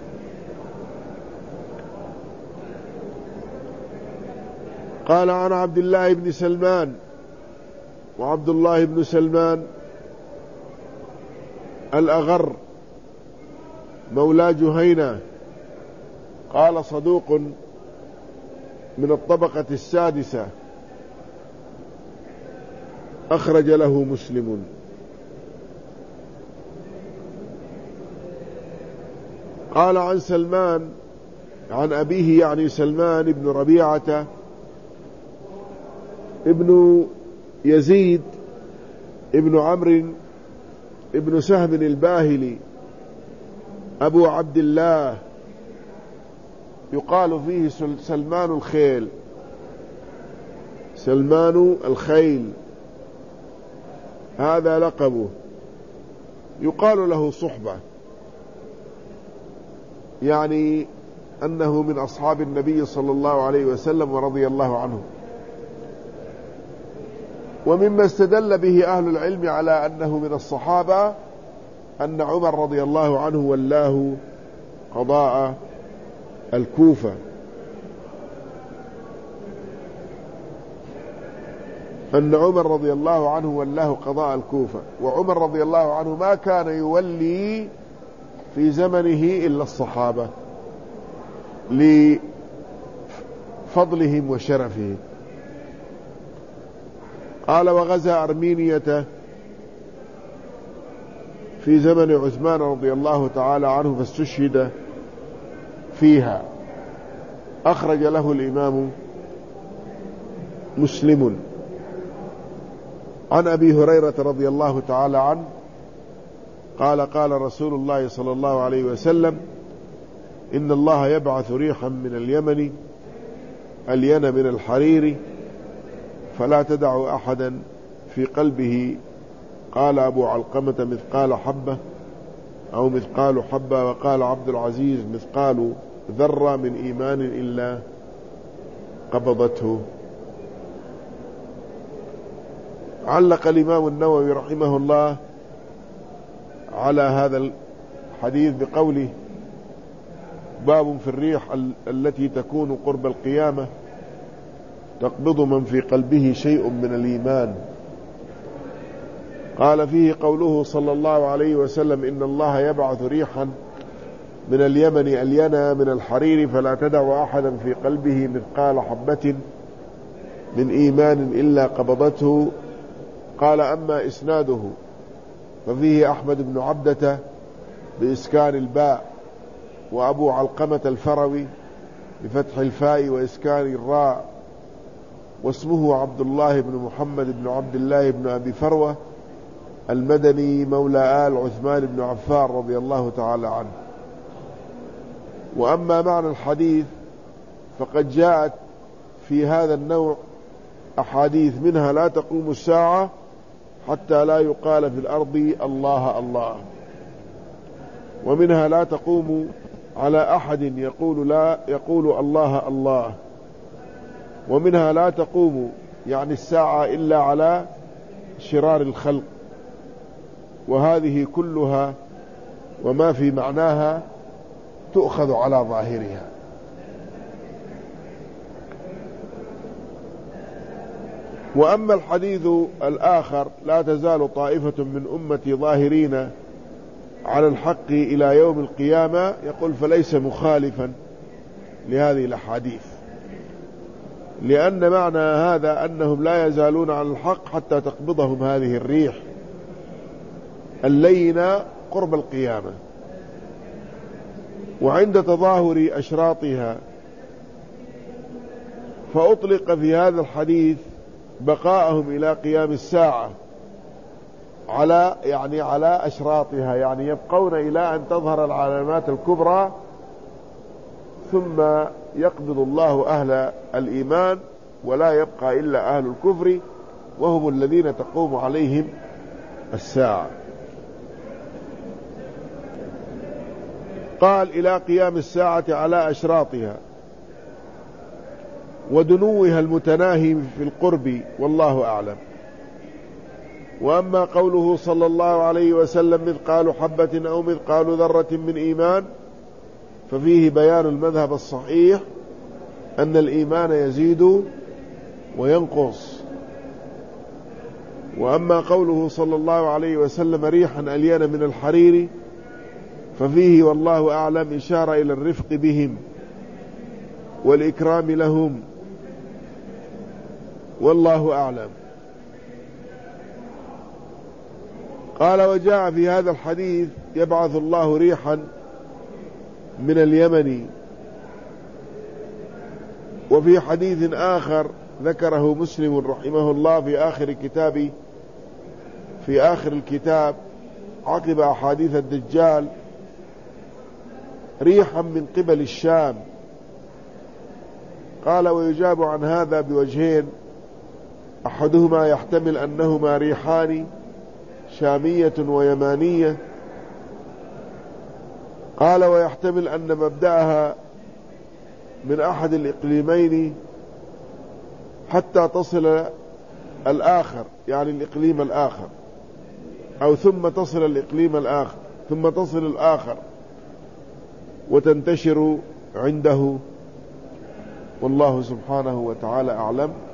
قال عن عبد الله بن سلمان. وعبد الله بن سلمان الأغر مولى جهينة، قال صدوق من الطبقة السادسة، أخرج له مسلم. قال عن سلمان عن أبيه يعني سلمان بن ربيعة ابن يزيد ابن عمرو ابن سهم الباهلي أبو عبد الله، يقال فيه سلمان الخيل، سلمان الخيل هذا لقبه. يقال له صحبة، يعني أنه من أصحاب النبي صلى الله عليه وسلم ورضي الله عنه. ومما استدل به أهل العلم على أنه من الصحابة أن عمر رضي الله عنه ولاه قضاء الكوفة، أن عمر رضي الله عنه ولاه قضاء الكوفة. وعمر رضي الله عنه ما كان يولي في زمنه إلا الصحابة لفضلهم وشرفهم. قال وغزا أرمينية في زمن عثمان رضي الله تعالى عنه فاستشهد فيها، أخرج له الإمام مسلم. عن أبي هريرة رضي الله تعالى عنه قال قال رسول الله صلى الله عليه وسلم إن الله يبعث ريحا من اليمن ألين من الحرير فلا تدع أحدا في قلبه، قال أبو علقمة مثقال حبة أو مثقال حبة، وقال عبد العزيز مثقال ذرة من إيمان إلا قبضته. علق الإمام النووي رحمه الله على هذا الحديث بقوله باب في الريح التي تكون قرب القيامة تقبض من في قلبه شيء من الإيمان. قال فيه قوله صلى الله عليه وسلم إن الله يبعث ريحا من اليمن ألينا من الحرير فلا تدع أحدا في قلبه مثقال حبة من إيمان إلا قبضته. قال أما إسناده ففيه أحمد بن عبدة بإسكان الباء وأبو علقمة الفروي بفتح الفاء وإسكان الراء، واسمه عبد الله بن محمد بن عبد الله بن أبي فروة المدني مولى آل عثمان بن عفان رضي الله تعالى عنه. وأما معنى الحديث فقد جاءت في هذا النوع أحاديث، منها لا تقوم الساعة حتى لا يقال في الأرض الله الله، ومنها لا تقوم على أحد يقول لا يقول الله الله، ومنها لا تقوم يعني الساعة إلا على شرار الخلق. وهذه كلها وما في معناها تؤخذ على ظاهرها. وأما الحديث الآخر لا تزال طائفة من أمتي ظاهرين على الحق إلى يوم القيامة، يقول فليس مخالفا لهذه الأحاديث، لأن معنى هذا أنهم لا يزالون على الحق حتى تقبضهم هذه الريح اللينة قرب القيامة. وعند تظاهر أشراطها فأطلق في هذا الحديث بقاءهم إلى قيام الساعة على يعني على أشراطها، يعني يبقون إلى أن تظهر العلامات الكبرى، ثم يقبض الله أهل الإيمان ولا يبقى إلا أهل الكفر، وهم الذين تقوم عليهم الساعة. قال إلى قيام الساعة على أشراطها ودنوها المتناهي في القرب، والله أعلم. وأما قوله صلى الله عليه وسلم مثقال حبة أو مثقال ذرة من إيمان، ففيه بيان المذهب الصحيح أن الإيمان يزيد وينقص. وأما قوله صلى الله عليه وسلم ريحا ألين من الحرير، ففيه والله أعلم إشارة إلى الرفق بهم والإكرام لهم، والله أعلم. قال وجاء في هذا الحديث يبعث الله ريحا من اليمن. وفي حديث آخر ذكره مسلم رحمه الله في آخر كتاب في آخر الكتاب عقب أحاديث الدجال ريحا من قبل الشام. قال ويجاب عن هذا بوجهين، أحدهما يحتمل أنهما ريحان شامية ويمانية، قال ويحتمل أن مبدأها من أحد الإقليمين حتى تصل الآخر، يعني الإقليم الآخر، أو ثم تصل الإقليم الآخر ثم تصل الآخر وتنتشر عنده، والله سبحانه وتعالى أعلم.